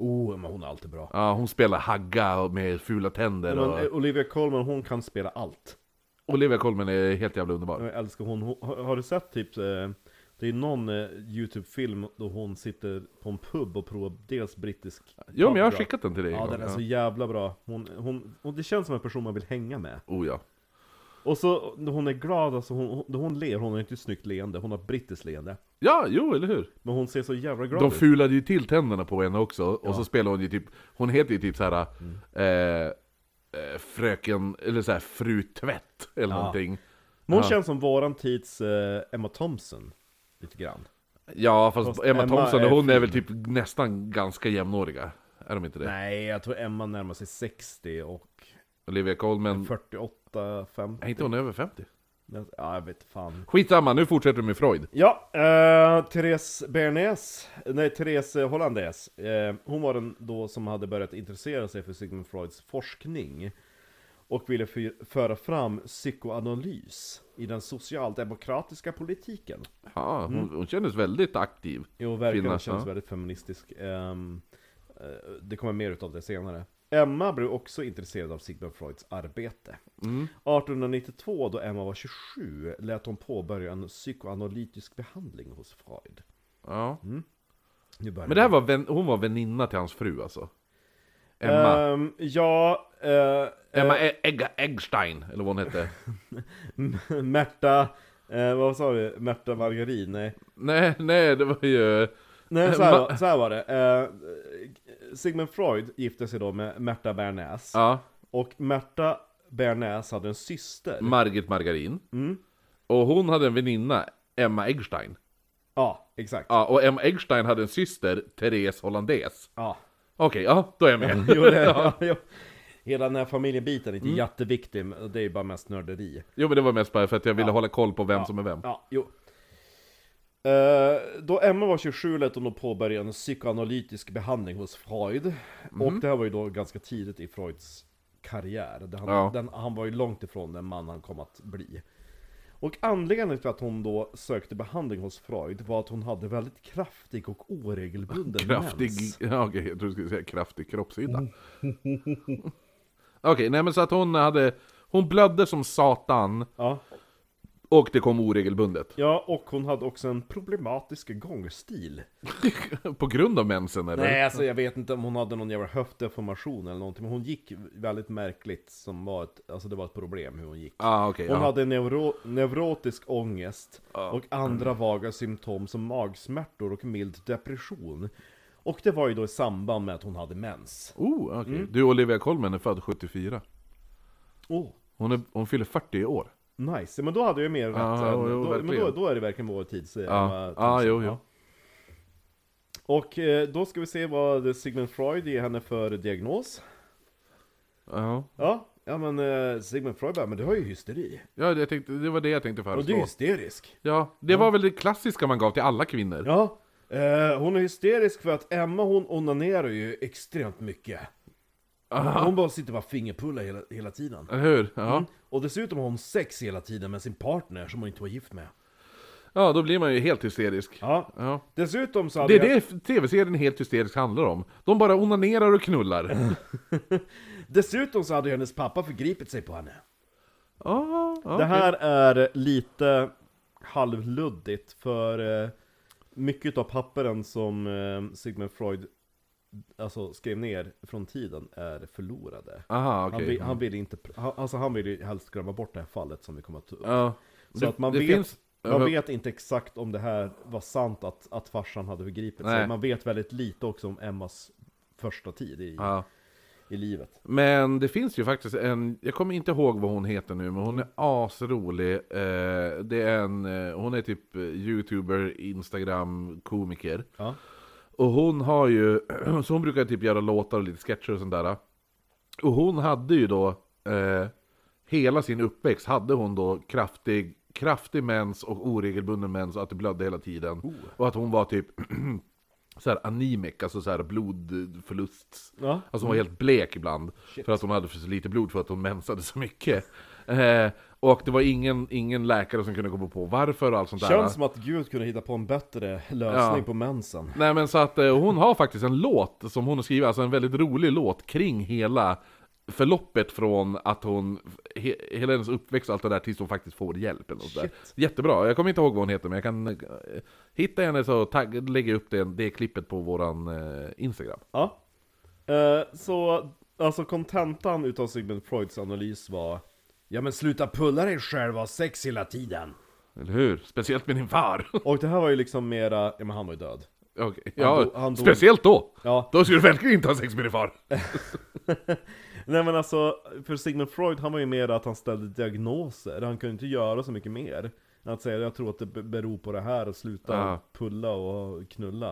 Oh, men hon är alltid bra. Ja, hon spelar Hagga med fula tänder. Men, Och... eh, Olivia Colman, hon kan spela allt. Olivia Colman är helt jävla underbar. Jag älskar hon. hon har, har du sett typ... Eh, det är någon eh, YouTube-film då hon sitter på en pub och provar dels brittisk... Jo, men jag har pub, skickat den till dig. Ja, den är så jävla bra. Hon, hon, och det känns som en person man vill hänga med. Oh ja. Och så när hon är glad, alltså hon, hon, hon ler, hon har inte ett snyggt leende, hon har ett brittiskt leende. Ja, jo, eller hur? Men hon ser så jävla glad De ut. fulade ju till tänderna på henne också. Och Ja. så spelar hon ju typ, hon heter ju typ såhär Mm. eh, eh, Fröken, eller såhär Fru Tvätt eller Ja. någonting. Men hon Ja. känns som våran tids eh, Emma Thompson. Lite grann. Ja, fast, Fast Emma Emma Thompson, är hon är fin. väl typ nästan ganska jämnåriga. Är de inte det? Nej, jag tror Emma närmar sig sextio och Olivia Colman, fyrtioåtta, femtio. är inte hon över femtio? Ja, jag vet fan. Skitsamma, nu fortsätter vi med Freud. Ja, eh, Therese Bernays, nej Therese Hollandaise, eh, hon var den då som hade börjat intressera sig för Sigmund Freuds forskning och ville fyr, föra fram psykoanalys i den socialdemokratiska politiken. Ja, hon, hon kändes väldigt aktiv. Jo, verkligen Kvinna, känns ja. väldigt feministisk. Ehm, eh, det kommer mer utav det senare. Emma blev också intresserad av Sigmund Freuds arbete. Mm. arton nittiotvå, då Emma var tjugosju, lät hon påbörja en psykoanalytisk behandling hos Freud. Ja. Nu börjar Men det här var vän, hon var väninna till hans fru alltså. Emma. Ehm, ja, eh, Emma eh, E- Egg, Eggstein, eller vad hon hette. Märta, eh, vad sa vi? Märta Margarin? Nej, nej, nej, det var ju... Nej så, här, så här var det. Eh, Sigmund Freud gifte sig då med Märta Bernays. Ja, Och Märta Bernays hade en syster. Margit Margarin. Mm. Och hon hade en väninna, Emma Eggstein. Ja, exakt. Ja, och Emma Eggstein hade en syster, Therese Hollandaise. Ja. Okej, ja, då är jag med. Jo, det, ja. ja, jo. Hela den här familjebiten är inte jätteviktig, men det är ju bara mest nörderi. Jo, men det var mest bara för att jag ville Ja. hålla koll på vem Ja. som är vem. Ja, jo. Eh, då Emma var tjugosju lät hon då påbörja en psykoanalytisk behandling hos Freud. Och det här var ju då ganska tidigt i Freuds karriär. Det han, Ja. den, han var ju långt ifrån den man han kom att bli. Och anledningen till att hon då sökte behandling hos Freud var att hon hade väldigt kraftig och oregelbunden Kraftig, mens. ja, okej, jag tror du skulle säga kraftig kroppshydda. Okej, nej men så att hon hade, hon blödde som satan. Ja. Och det kom oregelbundet. Ja, och hon hade också en problematisk gångstil. På grund av mensen eller? Nej, alltså jag vet inte om hon hade någon jävla höftdeformation eller någonting, men hon gick väldigt märkligt, som var ett, alltså det var ett problem hur hon gick. Ah, okej, Hon ja. hade neuro, neurotisk ångest Ja. och andra vaga symptom som magsmärtor och mild depression. Och det var ju då i samband med att hon hade mens. Oh, okej. Du, Olivia Colman är född sjuttiofyra. Oh, Hon, är, hon fyller fyrtio år. nice. Men då hade jag mer rätt. Ja, än, jo, jo, då, men verkligen. då, då är det verkligen vår tids... eh, Ja, Emma ja Thompson. jo, jo. Och eh, då ska vi se vad Sigmund Freud ger henne för diagnos. Ja, Ja, ja men eh, Sigmund Freud bara, men du har ju hysteri. ja jag tänkte, det var det jag tänkte Och du är föreslå. hysterisk. Ja, det var väl det klassiska man gav till alla kvinnor. Ja, eh, hon är hysterisk för att Emma hon onanerar ju extremt mycket. Hon bara sitter bara fingerpullar hela, hela tiden. Eller hur? Ja. Mm. Och dessutom har hon sex hela tiden med sin partner som hon inte var gift med. Ja, då blir man ju helt hysterisk. Ja. Ja. Dessutom så hade Det är jag... det tv-serien Helt hysterisk handlar om. De bara onanerar och knullar. Dessutom så hade ju hennes pappa förgripit sig på henne. Ja, ja, Det här är lite halvluddigt, för eh, mycket av papperen som eh, Sigmund Freud alltså skrev ner från tiden är förlorade. Aha, Han, okej. vill, han vill inte, han, alltså han vill ju helst glömma bort det här fallet som vi kommer att ta upp. Ja. Så Det- att man det vet, finns- man Ja. vet inte exakt om det här var sant att, att farsan hade förgripit sig. Nej. Man vet väldigt lite också om Emmas första tid i, Ja. i livet. Men det finns ju faktiskt en, jag kommer inte ihåg vad hon heter nu, men hon är asrolig. Eh, det är en, eh, hon är typ eh, youtuber, instagram, komiker. Ja. Och hon har ju, så hon brukar typ göra låtar och lite sketcher och sånt där. Och hon hade ju då, eh, hela sin uppväxt hade hon då kraftig, kraftig mens och oregelbunden mens och att det blödde hela tiden. Och att hon var typ så här anemic, alltså så här blodförlust. Ja. Alltså hon var helt blek ibland. Shit. För att hon hade för så lite blod, för att hon mensade så mycket. Eh, och det var ingen, ingen läkare som kunde komma på varför och allt sånt där. Känns som att Gud kunde hitta på en bättre lösning Ja. på mensen. Nej men så att eh, hon har faktiskt en låt som hon har skrivit, alltså en väldigt rolig låt kring hela förloppet från att hon, he, hela hennes uppväxt och allt det där tills hon faktiskt får hjälp eller något där. Jättebra, jag kommer inte ihåg vad hon heter, men jag kan eh, hitta henne så tagg, lägga upp det, det klippet på våran eh, Instagram. Ja. Eh, så, alltså kontentan utav Sigmund Freuds analys var: ja men sluta pulla dig själv och ha sex hela tiden. Eller hur? Speciellt med din far. Och det här var ju liksom mera, ja men han var ju död. Okay. Ja, dog- han dog. speciellt då. Ja. Då skulle du verkligen inte ha sex med din far. Nej men alltså, för Sigmund Freud, han var ju mer att han ställde diagnoser. Han kunde inte göra så mycket mer än att säga, jag tror att det be- beror på det här, och sluta Ja. pulla och knulla.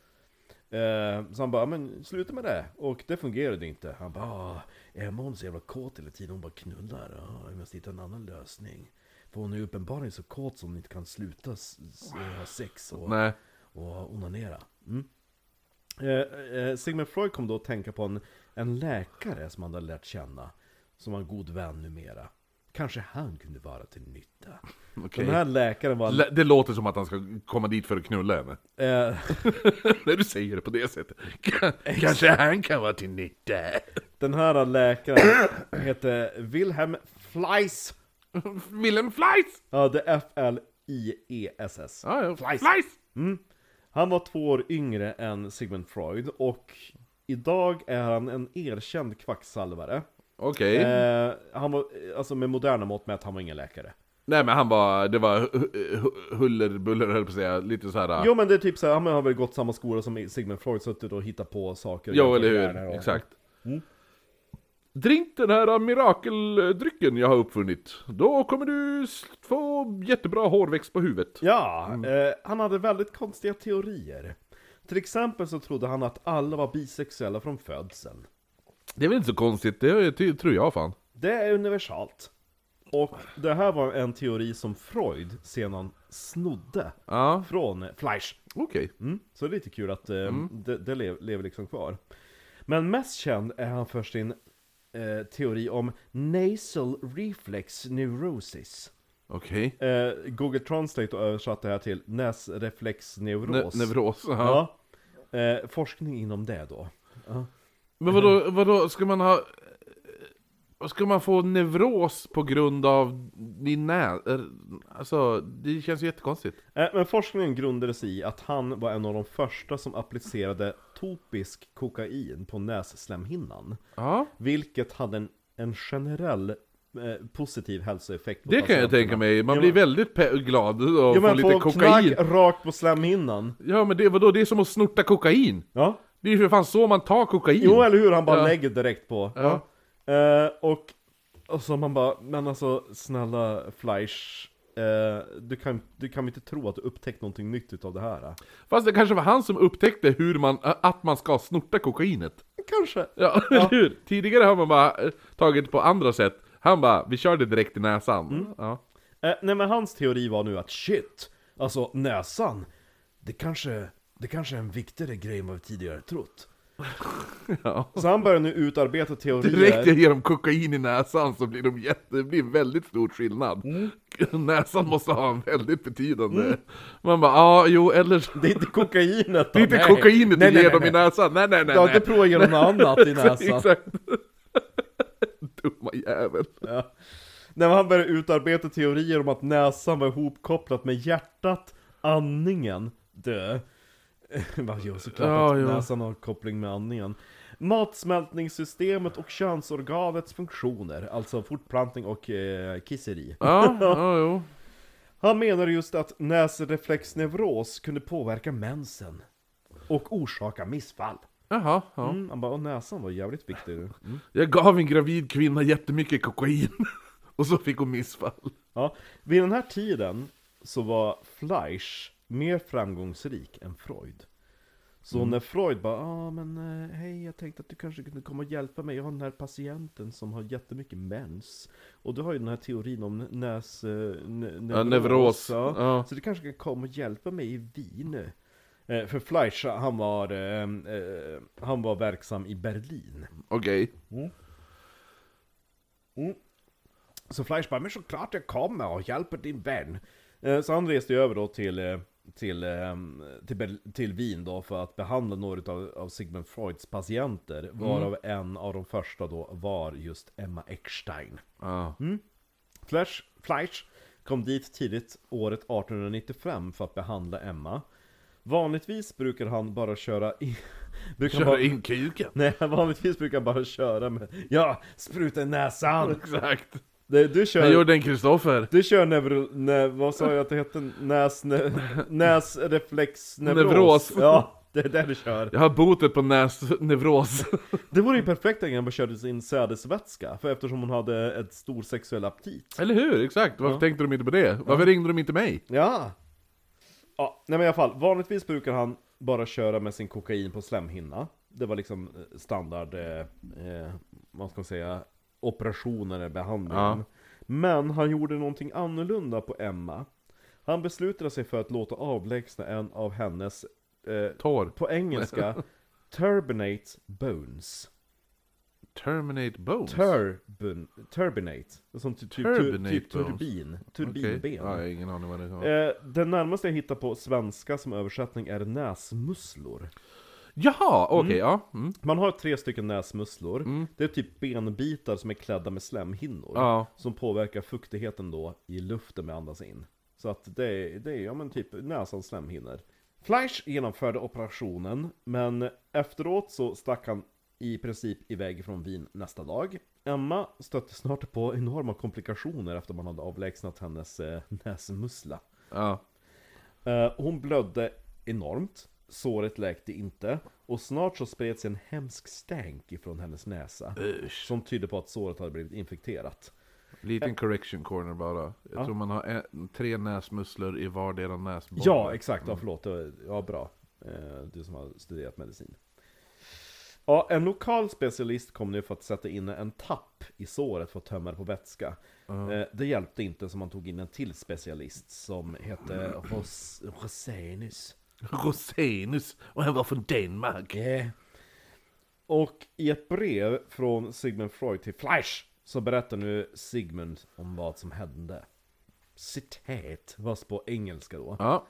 Eh, så han bara, men sluta med det. Och det fungerade inte. Han bara, "Ah, är Måns så jävla kåt hela tiden? Hon bara knullar. Ah, jag måste hitta en annan lösning. För hon är uppenbarligen så kåt som hon inte kan sluta s- s- ha sex och, Nej. och onanera. Mm. Eh, eh, Sigmund Freud kom då att tänka på en, en läkare som han hade lärt känna, som var en god vän numera. Kanske han kunde vara till nytta. Okej. Den här läkaren var... L- Det låter som att han ska komma dit för att knulla henne. Eh, När du säger det på det sättet. K- Kanske han kan vara till nytta. den här läkaren heter Wilhelm Fleiss. Willem Fleiss! Ja, det är F L I E S S. Ja, ja. Fleiss. Fleiss! Mm. Han var två år yngre än Sigmund Freud, och idag är han en erkänd kvacksalvare. Okej. Eh, han var, alltså med moderna mått med att han var ingen läkare. Nej men han var, det var hu- hu- hullerbuller höll på att säga, lite så här. Jo men det är typ så här, han har väl gått samma skola som Sigmund Freud, suttit och hittat på saker. Jo, och eller hjärnor hur, och- exakt. Mm. Drink den här mirakeldrycken jag har uppfunnit. Då kommer du s- få jättebra hårväxt på huvudet. Ja, eh, han hade väldigt konstiga teorier. Till exempel så trodde han att alla var bisexuella från födseln. Det är väl inte så konstigt, det är- ty- tror jag fan. Det är universalt. Och det här var en teori som Freud sedan snodde Ja, från Fleisch. okej. Mm. Så det är lite kul att eh, det, det lev, lever liksom kvar. Men mest känd är han för sin eh, teori om nasal reflex neurosis. Okej. Eh, Google Translate översatte det här till Ne- näsreflexneuros. Neuros, ja. Ja. Eh, forskning inom det då. Ja. Men vadå, vadå, ska man ha... Ska man få neuros på grund av din nä... är- Alltså, det känns ju jättekonstigt. Eh, men forskningen grundades i att han var en av de första som applicerade topisk kokain på nässlemhinnan. Ja, Vilket hade en, en generell eh, positiv hälsoeffekt på det kan jag patienterna. tänka mig. Man Ja, blir men- väldigt pe- glad och Ja får men lite få kokain. knack rakt på slemhinnan. Ja, men det, vadå, det är som att snorta kokain. Ja. Det är ju för fan så man tar kokain. Jo eller hur, han bara Ja. lägger direkt på. Ja. Eh, och, och så man bara, men alltså snälla Fleisch, eh, du, kan, du kan väl inte tro att du upptäckt någonting nytt utav det här? Eh? Fast det kanske var han som upptäckte hur man, att man ska snorta kokainet. Kanske. Ja, eller hur? Tidigare har man bara eh, tagit på andra sätt. Han bara, vi kör det direkt i näsan. Ja. Eh, nej men hans teori var nu att shit, alltså näsan, det kanske, det kanske är en viktigare grej än vad vi tidigare trott. Ja. Så han börjar nu utarbeta teorier. Direkt jag ger dem kokain i näsan så blir de jätte, det blir en väldigt stor skillnad. Näsan måste ha en väldigt betydande. Man bara, ja, jo, eller... Det är inte kokainet Det är inte nej. kokainet Nej, du nej, ger nej, dem i nej. näsan. Nej, nej, nej. Du har nej. inte provat att ge dem något annat i Exakt, näsan. exakt. Dumma jävel. Ja. När han började utarbeta teorier om att näsan var ihopkopplat med hjärtat, andningen, dö. Vad gör såklart Ja, att jo. näsan har koppling med andningen. Matsmältningssystemet och könsorganets funktioner, alltså fortplantning och eh, kisseri. Ja, ja, jo. Han menar just att näsreflexneuros kunde påverka mensen och orsaka missfall. Jaha, ja. Mm, han bara, och näsan var jävligt viktig. Mm. Jag gav en gravid kvinna jättemycket kokain. Och så fick hon missfall. Ja, vid den här tiden så var Fleisch mer framgångsrik än Freud. Så när Freud bara, ah, men eh, hej, jag tänkte att du kanske kunde komma och hjälpa mig. Jag har den här patienten som har jättemycket mens. Och du har ju den här teorin om näs... Eh, ne- Ja, neuros. Ja. Ja. Så du kanske kan komma och hjälpa mig i Wien. Eh, för Fleisch, han var, eh, eh, han var verksam i Berlin. Okej. Mm. Mm. Så Fleisch bara, men såklart jag kommer och hjälper din vän. Eh, så han reste över då till, eh, till, eh, till, Ber- till Wien då för att behandla några av, av Sigmund Freuds patienter. Varav en av de första då var just Emma Eckstein. Ja. Fleisch, Fleisch kom dit tidigt året arton nittiofem för att behandla Emma. Vanligtvis brukar han bara köra in... brukar Köra bara, in kuken. Nej, vanligtvis brukar han bara köra med... Ja, spruta i näsan! Exakt. Det, du kör... Jag gjorde en Kristoffer. Du kör neuro... Ne, vad sa jag att det hette? Näs... Ne, näsreflex... Nevros. Nevros. Ja, det är det du kör. Jag har botet på näsnevros. Det vore ju perfekt om man körde sin sädesvätska. För eftersom hon hade ett stor sexuell aptit. Eller hur? Exakt. Varför Ja. tänkte de inte på det? Varför ringde de inte mig? Ja. Ja, nej men i alla fall. Vanligtvis brukar han bara köra med sin kokain på slemhinna. Det var liksom standard, eh, eh, vad ska man säga, operationer eller behandlingen. Ja. Men han gjorde någonting annorlunda på Emma. Han beslutade sig för att låta avlägsna en av hennes, eh, Tår. på engelska, turbinate bones. Terminate bones. Turbin, turbinate. Som typ, typ, Turbinate typ bones. turbin. Okej. Turbinben. Ja, jag har ingen aning vad det var. Eh, den närmaste jag hittar på svenska som översättning är näsmusslor. Jaha, okej, ja. Mm. Man har tre stycken näsmusslor. Mm. Det är typ benbitar som är klädda med slemhinnor. Ja. Som påverkar fuktigheten då i luften med andas in. Så att det är, det är ja men typ näsans slemhinnor. Fleisch genomförde operationen, men efteråt så stack han i princip iväg från Wien nästa dag. Emma stötte snart på enorma komplikationer efter man hade avlägsnat hennes eh, näsmussla. Ja. Eh, hon blödde enormt, såret läkte inte, och snart så spreds en hemsk stänk ifrån hennes näsa. Usch. Som tydde på att såret hade blivit infekterat. Liten correction corner bara. Jag Ja. tror man har en, tre näsmusslor i vardera näsborre. Ja, exakt, ja förlåt, det var- ja bra. Eh, du som har studerat medicin. Ja, en lokal specialist kom nu för att sätta in en tapp i såret för att tömma det på vätska. Eh, det hjälpte inte, så man tog in en till specialist som hette Ros- Rosenus. Rosenus, och han var från Danmark. Yeah. Och i ett brev från Sigmund Freud till Fleisch så berättar nu Sigmund om vad som hände. Citat, var på engelska då. Ja.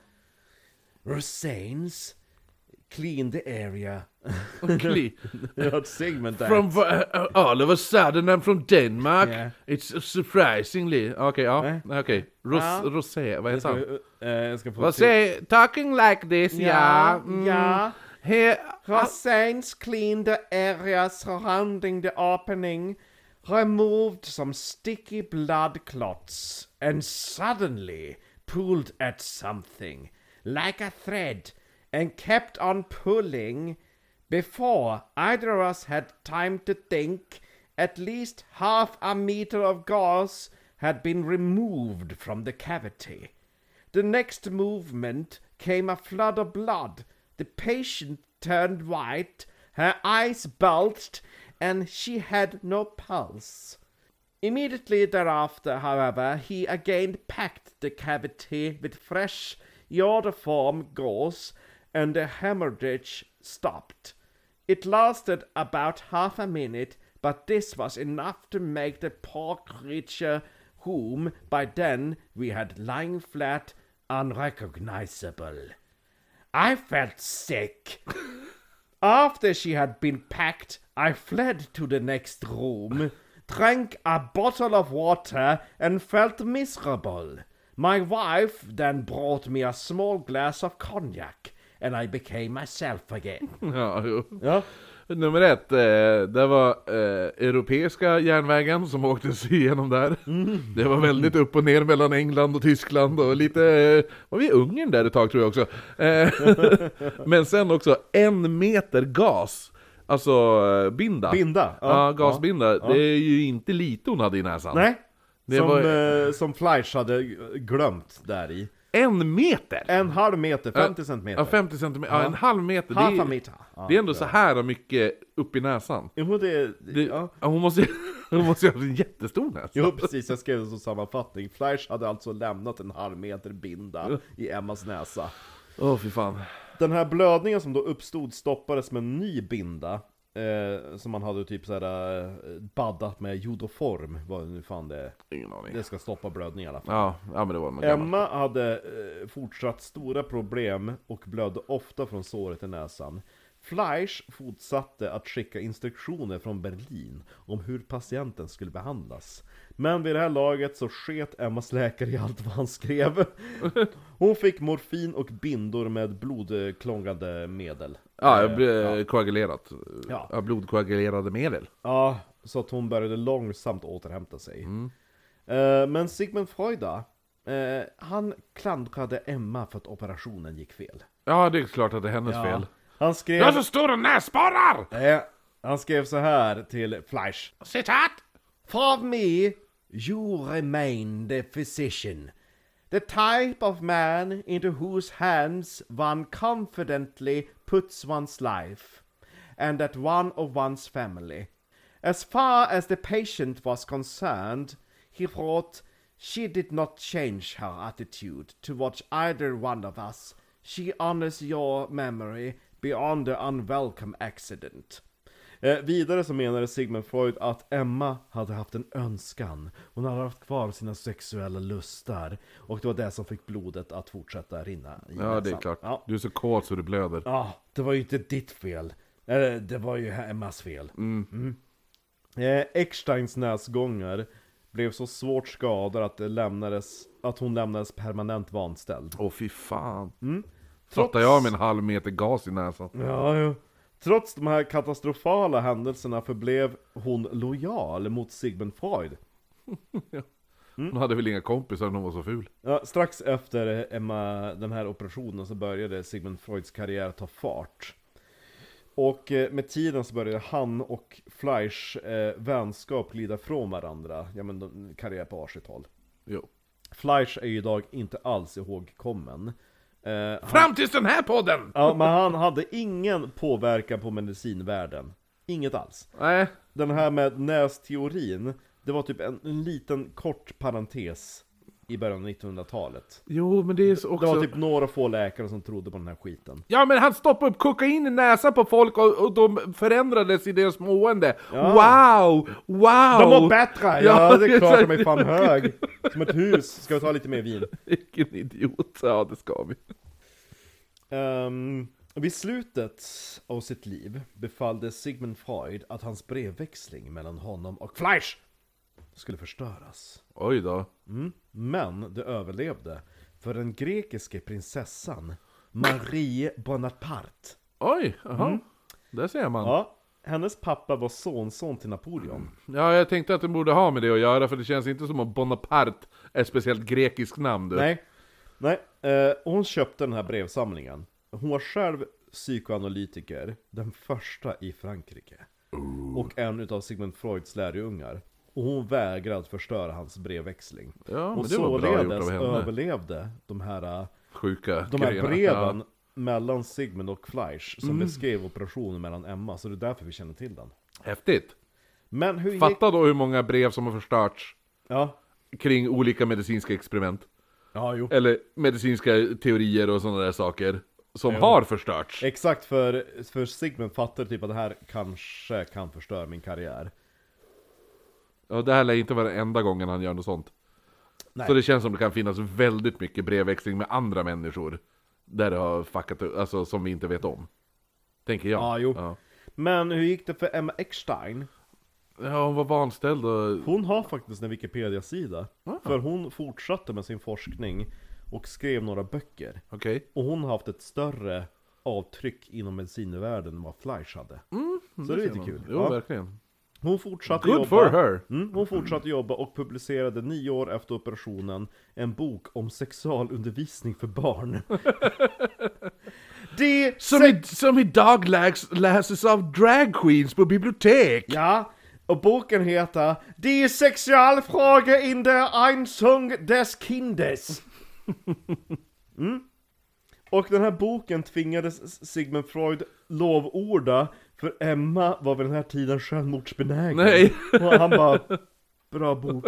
Rosenus clean the area. Cle- Ja, Sigmund där. From uh, all of a sudden I'm from Denmark. Yeah. It's surprisingly. Okej, ja. Nej. Okej. Ros- Ja. Rosé, vad Jag heter ska, han? eh, jag ska få Rosé, talking like this, ja. Ja, Mm. ja. Here, Rosenus cleaned the area surrounding the opening, removed some sticky blood clots, and suddenly pulled at something, like a thread, and kept on pulling. Before either of us had time to think, at least half a meter of gauze had been removed from the cavity. The next movement came a flood of blood. The patient turned white, her eyes bulged, and she had no pulse. Immediately thereafter, however, he again packed the cavity with fresh iodoform gauze, and the hemorrhage stopped. It lasted about half a minute, but this was enough to make the poor creature, whom by then we had lying flat, unrecognizable. I felt sick. After she had been packed, I fled to the next room, drank a bottle of water, and felt miserable. My wife then brought me a small glass of cognac, and I became myself again. ja, jo. Ja, Nummer ett, eh, det var eh, europeiska järnvägen som åktes igenom där. Mm. Det var väldigt upp och ner mellan England och Tyskland och lite, eh, var vi i Ungern där ett tag tror jag också. Eh, men sen också en meter gas, alltså eh, binda. binda. Ja, gasbinda. ja. Det är ju inte lite hon hade i näsan. Nej, Det som, var- eh, som Fleisch hade glömt där i. En meter! En halv meter, femtio centimeter. Ja, femtio centimeter, ja, Ja. en halv meter. Det Half a är, meter. Ja, det är ändå bra. så här mycket upp i näsan. Jo, det, Det, ja. ja, hon måste hon måste ju ha en jättestor näsa. Jo, precis, jag skrev det som sammanfattning. Fleisch hade alltså lämnat en halv meter binda i Emmas näsa. Åh, fy fan. Den här blödningen som då uppstod stoppades med en ny binda eh, som man hade typ såhär eh, baddat med jodoform. Vad nu fan det är. Ingen aning. Det ska stoppa blödning i alla fall. Ja, ja men det var någon gammal. Emma hade eh, fortsatt stora problem och blödde ofta från såret i näsan. Fleisch fortsatte att skicka instruktioner från Berlin om hur patienten skulle behandlas. Men vid det här laget så sket Emmas läkare i allt vad han skrev. Hon fick morfin och bindor med blodklångande medel. Ja, Eh, ja. koagulerat. Ja. Ja, blodkoagulerade medel. Ja, så att hon började långsamt återhämta sig. Mm. Eh, men Sigmund Freud då, eh, han klandrade Emma för att operationen gick fel. Ja, det är klart att det är hennes Ja. fel. Han skrev... Jag har så stora näsborrar! Eh, han skrev så här till Fleisch. Citat! For me, you remain the physician. The type of man into whose hands one confidently puts one's life, and that one of one's family. As far as the patient was concerned, he thought she did not change her attitude towards either one of us. She honors your memory beyond the unwelcome accident. Eh, vidare så menade Sigmund Freud att Emma hade haft en önskan. Hon hade haft kvar sina sexuella lustar. Och det var det som fick blodet att fortsätta rinna i Ja, näsan. det är klart. Ja. Du är så kåt så du blöder. Ja, det var ju inte ditt fel. Eller, det var ju Emmas fel. Mm. Mm. Eh, Ecksteins näsgångar blev så svårt skadade att, det lämnades, att hon lämnades permanent vanställd. Åh fy fan. Mm. Fattar jag med en halv meter gas i näsan. Ja, ja. Trots de här katastrofala händelserna förblev hon lojal mot Sigmund Freud. Hon hade väl inga kompisar när hon var så ful. Ja, strax efter Emma, den här operationen så började Sigmund Freuds karriär ta fart. Och eh, med tiden så började han och Fleisch eh, vänskap glida från varandra. Ja, men de, karriär på varsitt håll. Jo. Fleisch är ju idag inte alls ihågkommen. Eh, han, Fram tills den här podden! ja, men han hade ingen påverkan på medicinvärlden. Inget alls. Nej. Den här med nästeorin, det var typ en, en liten kort parentes i början av nittonhundratalet. Jo, men det är så också... Det var typ några få läkare som trodde på den här skiten. Ja, men han stoppade upp kokain i näsan på folk och, och de förändrades i deras mående. Ja. Wow! Wow! De var bättre! Ja, Ja, det är klart exakt. de är fan hög. Som ett hus. Ska vi ta lite mer vin? Vilken idiot. Ja, det ska vi. Um, vid slutet av sitt liv befallde Sigmund Freud att hans brevväxling mellan honom och Fleisch skulle förstöras. Oj då. Mm. Men det överlevde, för den grekiske prinsessan Marie Bonaparte. Oj, aha. Mm. Där ser man. Ja. Ja, hennes pappa var sonson till Napoleon. Jag tänkte att det borde ha med det att göra, för det känns inte som att Bonaparte är ett speciellt grekiskt namn. Du. Nej, nej. Eh, hon köpte den här brevsamlingen. Hon var själv psykoanalytiker, den första i Frankrike. Ooh. Och en utav Sigmund Freuds lärjungar. Och hon vägrade att förstöra hans brevväxling. Ja, men och det var bra gjort således av henne. överlevde de här, Sjuka de här grejerna. breven Ja. mellan Sigmund och Fleisch som Mm. beskrev operationen mellan Emma. Så det är därför vi känner till den. Häftigt. Men hur gick... Fatta då hur många brev som har förstörts Ja, kring olika medicinska experiment. ja jo. Eller medicinska teorier och sådana där saker som Jo. har förstörts. Exakt, för, för Sigmund fattade typ att det här kanske kan förstöra min karriär. Och det här lär inte vara den enda gången han gör något sånt. Nej. Så det känns som det kan finnas väldigt mycket brevväxling med andra människor där det har fuckat, alltså som vi inte vet om. Tänker jag. Ja, jo. Ja, Men hur gick det för Emma Eckstein? ja hon var vanställd och... Hon har faktiskt en Wikipedia-sida. Ah. För hon fortsatte med sin forskning och skrev några böcker. Okej. Och hon har haft ett större avtryck inom medicinvärlden än vad Fleisch hade. Mm, Så det är lite ser man. kul. Jo, Ja. verkligen. Hon fortsatte Good jobba. for her. Mm, hon fortsatte jobba och publicerade nio år efter operationen en bok om sexualundervisning för barn. Det Som, i, som idag läs, läses av drag queens på bibliotek. Ja, och boken heter Die Sexualfrage in der Einsung des Kindes. Mm. Och den här boken tvingades Sigmund Freud lovorda, för Emma var vid den här tiden självmordsbenägen. Nej. Och han bara, bra bok.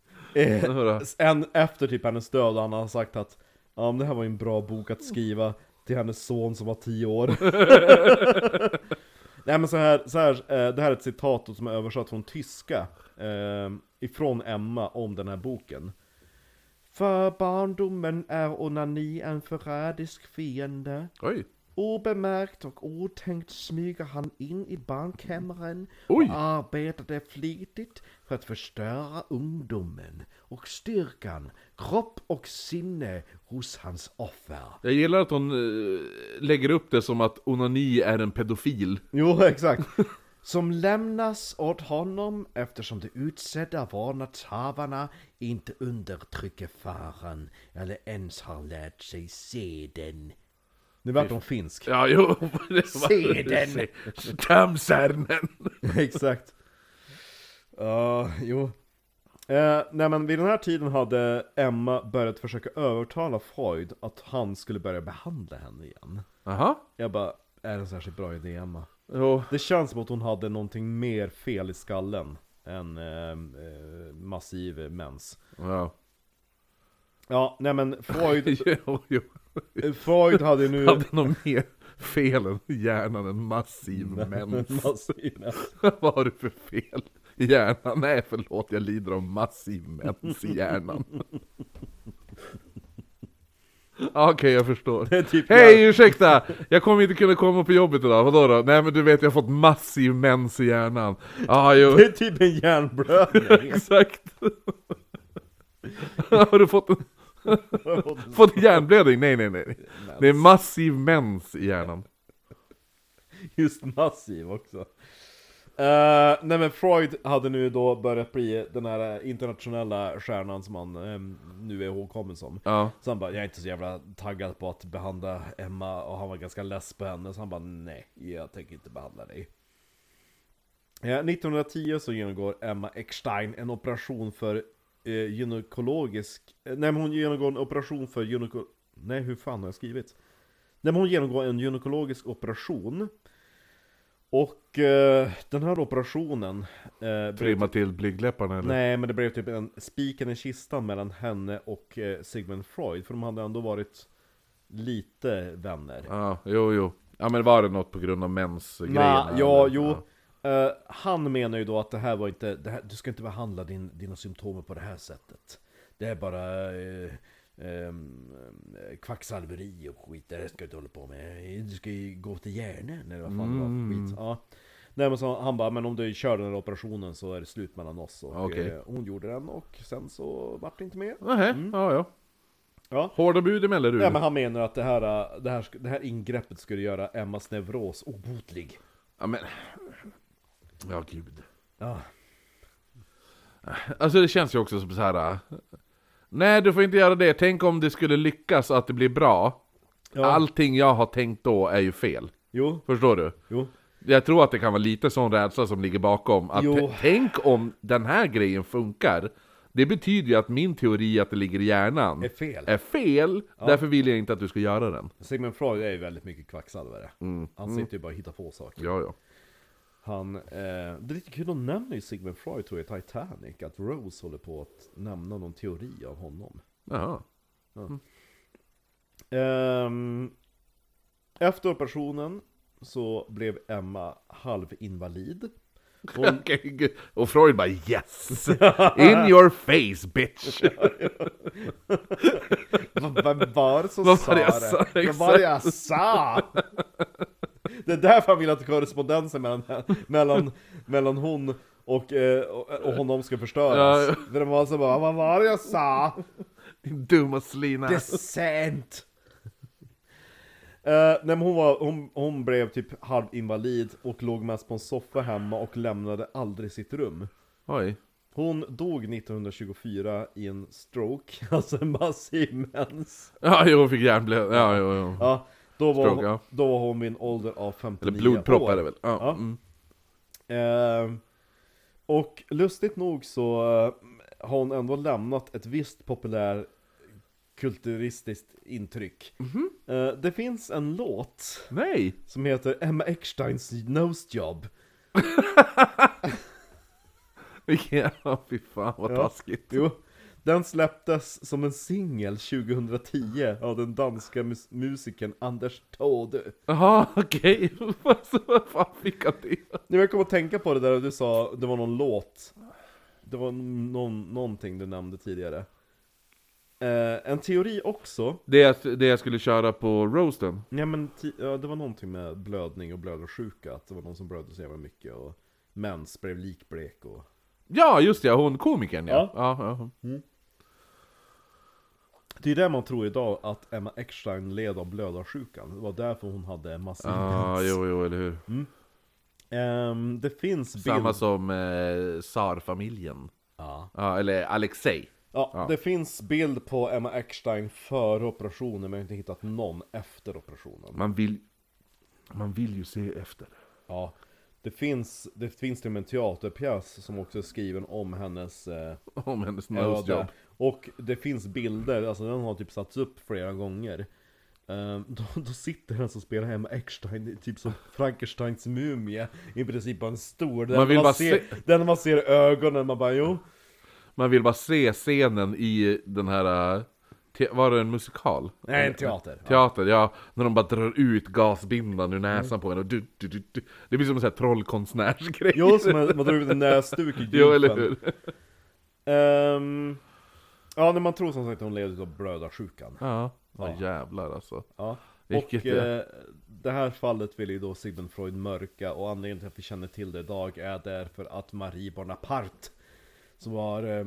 eh, en efter typ hennes död, han har sagt att ja, men det här var en bra bok att skriva till hennes son som var tio år. Nej men så här, så här eh, det här är ett citat som är översatt från tyska eh, ifrån Emma om den här boken. För barndomen är onani en förrädisk fiende. Oj. Obemärkt och otänkt smyger han in i barnkammaren Oj. och arbetade flitigt för att förstöra ungdomen och styrkan, kropp och sinne hos hans offer. Jag gillar att hon äh, lägger upp det som att onani är en pedofil. Jo, exakt. Som lämnas åt honom eftersom de utsedda vårdnadshavarna inte undertrycker faran eller ens har lärt sig se den. Nu vart de finsk. Ja, jo. Se den! Stamsärnen. Exakt. Uh, jo. Uh, nej men vid den här tiden hade Emma börjat försöka övertala Freud att han skulle börja behandla henne igen. Aha. Jag bara, är det en särskilt bra idé, Emma? Jo. Det känns som att hon hade någonting mer fel i skallen än uh, uh, massiv mens. Ja. Ja, nej men Freud... jo, jo. Freud hade nu... hade nog mer fel än hjärnan än massiv mens. massiv mens. Vad har du för fel i hjärnan? Nej, förlåt, jag lider av massiv mens i hjärnan. Okej, okay, jag förstår. Typ Hej, jag... ursäkta! Jag kommer inte kunna komma på jobbet idag, vadå då? Nej men du vet, jag har fått massiv mens i hjärnan. Ah, jo. Det är typ en hjärnblödning. Exakt. Har du fått en... fått hjärnblödning? Nej, nej, nej. Mens. Det är massiv mens i hjärnan. Just massiv också. Uh, nej men Freud hade nu då börjat bli den här internationella stjärnan som han um, nu är ihågkommen som. Ja. Så han bara, jag är inte så jävla taggad på att behandla Emma, och han var ganska less på henne. Så han bara, nej, jag tänker inte behandla dig. Ja, nittonhundratio så genomgår Emma Eckstein en operation för eh, gynekologisk... Nej men hon genomgår en operation för gyneko... Nej, hur fan har jag skrivit? Nej men hon genomgår en gynekologisk operation. Och eh, den här operationen... Eh, Trimma till blygdläpparna eller? Nej, men det blev typ en spiken i kistan mellan henne och eh, Sigmund Freud. För de hade ändå varit lite vänner. Ja, jo, jo. Ja, men var det något på grund av mensgrejerna? Ja, ja, eller? jo. Ja. Uh, han menar ju då att det här var inte... Det här, du ska inte behandla din, dina symptomer på det här sättet. Det är bara... Uh, Um, kvacksalveri och skit, det ska du inte hålla på med. Du ska ju gå till hjärnan eller vad fan det var skit. Ja. Nej, men så, han bara, men om du kör den här operationen så är det slut mellan oss. Och okay. eh, hon gjorde den och sen så vart det inte mer. Nähä, mm. ja, ja. Ja. Hårda bud emellan du. Ja, men han menar att det här, det här, det här ingreppet skulle göra Emmas neuros obotlig. Ja, men... Ja, gud. Ja. Alltså det känns ju också som så här... Nej, du får inte göra det. Tänk om det skulle lyckas att det blir bra. Ja. Allting jag har tänkt då är ju fel. Jo. Förstår du? Jo. Jag tror att det kan vara lite sån rädsla som ligger bakom. Att t- tänk om den här grejen funkar. Det betyder ju att min teori att det ligger i hjärnan är fel. Är fel. Ja. Därför vill jag inte att du ska göra den. Sigmund Freud är ju väldigt mycket kvacksalvare. Mm. Han sitter ju bara och hittar på saker. Ja, ja. Han, eh, det är lite kul att nämna i Sigmund Freud, tror jag, Titanic, att Rose håller på att nämna någon teori av honom. Jaha. Ja. Mm. Um, efter operationen så blev Emma halvinvalid. Hon... och Freud bara, yes! In your face, bitch! Vad var det som Vad sa var det jag det? sa? Vad var det jag sa? Det är därför han vill att korrespondensen mellan, mellan, mellan hon och, eh, och, och honom ska förstöras. Ja. För det var så bara, vad var det jag sa? Din dumma slina. Decent! Uh, nej, men hon, var, hon, hon blev typ halvinvalid och låg mest på en soffa hemma och lämnade aldrig sitt rum. Oj. Hon dog nittonhundratjugofyra i en stroke, alltså en massiv mens. Ja, jo, hon fick hjärnblöd. Ja, jo, jo. Ja. Då var, Stroke, hon, ja. då var hon vid en ålder av femtionio Eller blodpropp år. är det väl? Ja. Ja. Mm. Eh, och lustigt nog så eh, har hon ändå lämnat ett visst populär kulturistiskt intryck. Mm-hmm. Eh, det finns en låt Nej. som heter Emma Ecksteins Nose Job. Ja, fy fan vad Ja. taskigt. Jo. Den släpptes som en singel tjugohundratio av den danska mus- musikern Anders Tode. Jaha, okej. Vad fan fick han det? Nu jag kom att tänka på det där och du sa det var någon låt. Det var någon, någonting du nämnde tidigare. Eh, en teori också. Det jag, det jag skulle köra på roasten. Ja, men ti- ja, det var någonting med blödning och blödarsjuka. Att det var någon som blödde så jävla mycket och mens blev likblek och... Ja, just det, hon komikern, ja. Ja. Ja, ja. Det är det man tror idag, att Emma Eckstein led av blödarsjukan. Det var därför hon hade massa Ah, mens. jo, jo, eller hur. Ehm, det finns bild... Samma som eh, Tsar-familjen. Ja. Ja, eller Alexei. Ja, Ja. det finns bild på Emma Eckstein före operationen, men jag har inte hittat någon efter operationen. Man vill, man vill ju se efter. Ja, det finns, det finns till och med en teaterpjäs som också är skriven om hennes eh, Om hennes öde. nosejob. Och det finns bilder, alltså den har typ satts upp flera gånger. Ehm, då, då sitter den som spelar Emma Eckstein typ som Frankensteins mumie, i princip bara en stor. Den Man vill man bara ser, se- den man ser ögonen, man bara jo. Man vill bara se scenen i den här... eh, Te- var det en musikal? Nej, en teater. Teater, ja. När de bara drar ut gasbindan ur näsan på en och du, du, du, du. Det blir som en sån här trollkonstnärsgrej. Jo, som man, man drar ut en näsduk i djupen. Jo, eller hur? Ehm, ja, när man tror som sagt att hon levde av blödarsjukan. Ja, Ja. ja jävlar alltså. Ja. Vilket Och är- eh, det här fallet vill ju då Sigmund Freud mörka, och anledningen till att vi känner till det idag är därför att Marie Bonaparte, som var eh,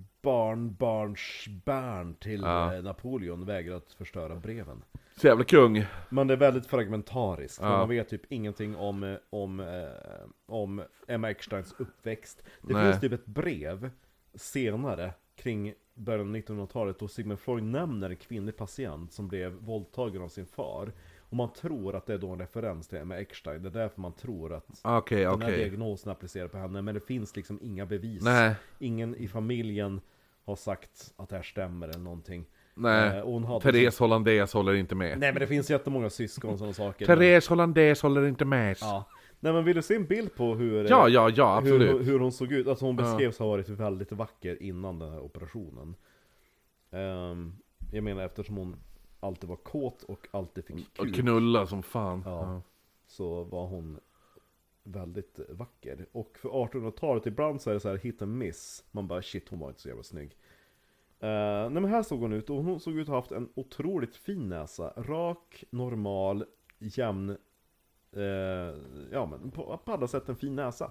barnbarnsbarn till Ja. eh, Napoleon, vägrade att förstöra breven. Så jävla kung. Men det är väldigt fragmentariskt, för Ja. man vet typ ingenting om, eh, om, eh, om Emma Ecksteins uppväxt. Det Nej. finns typ ett brev senare, kring början av nittonhundratalet, då Sigmund Freud nämner en kvinnlig patient som blev våldtagen av sin far. Och man tror att det är då en referens till Emma Eckstein. Det är därför man tror att Okej, den här okej. diagnosen applicerar på henne. Men det finns liksom inga bevis. Nej, Ingen i familjen har sagt att det här stämmer eller någonting. nej. Eh, och hon hade Therese Hollandes håller inte med. Nej, men det finns jättemånga syskon och sådana saker. Therese Hollandes håller inte med. Ja. Nej, men vill du se en bild på hur, Ja, ja, ja, absolut. hur, hur hon såg ut? Alltså hon Ja. beskrevs ha varit väldigt vacker innan den här operationen. Ehm, jag menar eftersom hon alltid var kåt och alltid fick Och kul, knulla som fan. Ja. Ja. så var hon väldigt vacker. Och för artonhundratalet ibland så är det så här hit and miss. Man bara shit, hon var inte så jävla snygg. Uh, nej, men här såg hon ut, och hon såg ut att ha haft en otroligt fin näsa. Rak, normal, jämn. Uh, ja, men på, på alla sätt en fin näsa.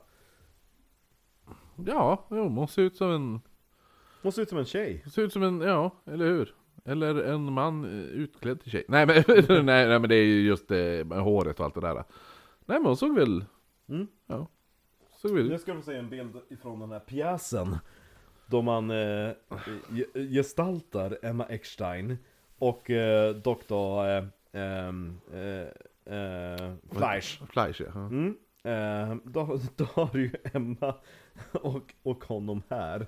Ja, jo, hon ser ut som en... Hon ser ut som en tjej. Ser ut som en, ja, eller hur? Eller en man eh, utklädd till tjej. Nej men, nej, nej, men det är ju just det med håret och allt det där. Nej men hon såg väl... Mm. Ja. Såg väl Nu ska vi se en bild ifrån den här pjäsen. Då man eh, ge- gestaltar Emma Eckstein och eh, doktor eh, ehm, eh, eh, Fleisch. Fleisch, ja. Mm. Eh, då, då har du ju Emma och, och honom här.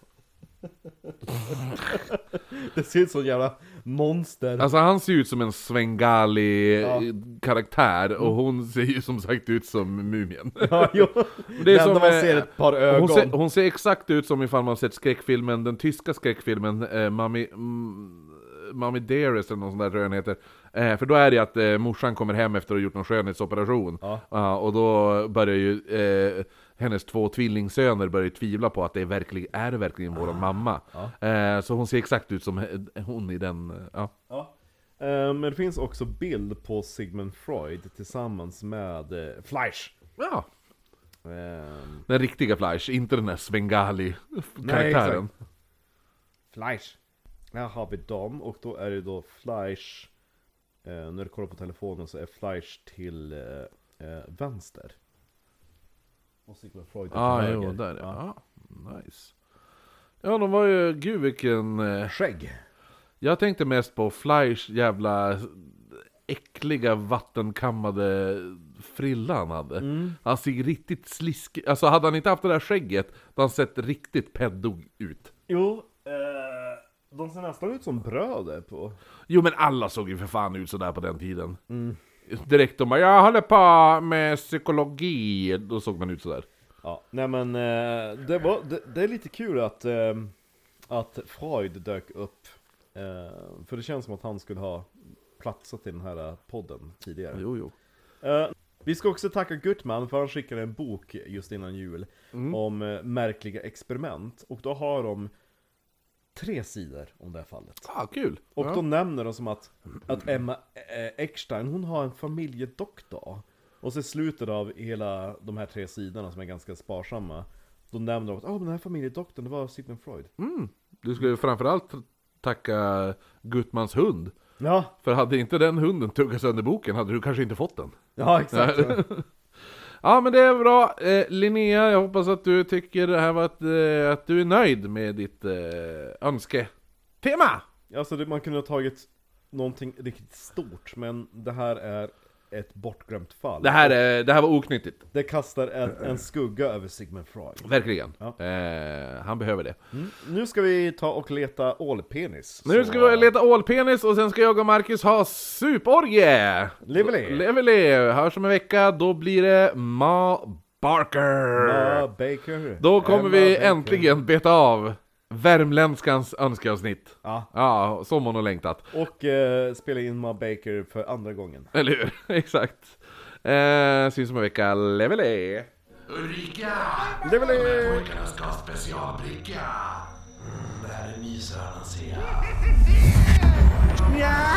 Det ser ut som en jävla monster. Alltså han ser ut som en Svengali Ja. karaktär och hon ser ju som sagt ut som mumien. Ja, jo. Det är Det som, enda man eh, ser ett par ögon. Hon ser, hon ser exakt ut som ifall man sett skräckfilmen, den tyska skräckfilmen eh, Mami, mm, Mami Dearest eller någon sån där tror jag den heter. Eh, för då är det att eh, morsan kommer hem efter att ha gjort någon skönhetsoperation. Ja. Ja, och då börjar ju eh, hennes två tvillingsöner börjar ju tvivla på att det är, verkligen, är det verkligen våran mamma. Ja. Eh, så hon ser exakt ut som eh, hon i den, eh, ja. Ja. Eh, Men det finns också bild på Sigmund Freud tillsammans med eh, Fleisch. Ja, Ehm, den riktiga Fleisch, inte den där Svengali-karaktären. exakt. Fleisch. Här har vi dem, och då är det då Fleisch. Eh, när du kollar på telefonen så är Fleisch till eh, eh, vänster. Och Sigmund Freud till Ah, höger. jo, där är ja. Ah, nice. Ja, de var ju, gud vilken... Eh, Skägg. jag tänkte mest på Fleisch jävla äckliga vattenkammade frilla han hade. Mm. Han ser riktigt sliskig, alltså hade han inte haft det där skägget, då hade han sett riktigt peddo ut. Jo, eh, de ser nästan ut som bröder på. Jo men alla såg ju för fan ut sådär på den tiden. Mm. Direkt de bara, jag håller på med psykologi, då såg man ut sådär. Ja, nej men eh, det, var, det, det är lite kul att eh, att Freud dök upp. Eh, för det känns som att han skulle ha platsat i den här podden tidigare. Jo, jo. Eh, vi ska också tacka Gutman för han skickade en bok just innan jul Mm. om eh, märkliga experiment. Och då har de tre sidor om det här fallet. Ah, kul. Och ja. då nämner de som att, att Emma eh, Eckstein, hon har en familjedoktor. Och så i slutet av hela de här tre sidorna som är ganska sparsamma, då nämner de att oh, den här familjedoktorn, det var Sigmund Freud. Mm. Du skulle framförallt tacka Gutmans hund. Ja, För hade inte den hunden tuggat sönder boken hade du kanske inte fått den. ja exakt. Ja, men det är bra. Eh, Linnea, jag hoppas att du tycker det här var att, eh, att du är nöjd med ditt eh, önsketema. Alltså det, man kunde ha tagit någonting riktigt stort, men det här är ett bortglömt fall. Det här, är, det här var oknyttigt. Det kastar en, en skugga över Sigmund Freud. Verkligen. Ja. Eh, han behöver det. Mm. Nu ska vi ta och leta ålpenis. Nu Så- ska vi leta ålpenis och sen ska jag och Marcus ha suporgie. Lively. Lively. Hörs om en vecka, då blir det Ma Barker. Ma Baker. Då kommer Emma vi Baker. äntligen beta av värmländskans önskeavsnitt. Ja. Ja, som hon har längtat. Och eh, spela in Ma Baker för andra gången. Eller hur? Exakt. Eh, syns om en vecka. Lively. Ulrika! Lively. De här pojkarna ska ha specialbricka. Mm, det här är mysrarna ser jag. Ja!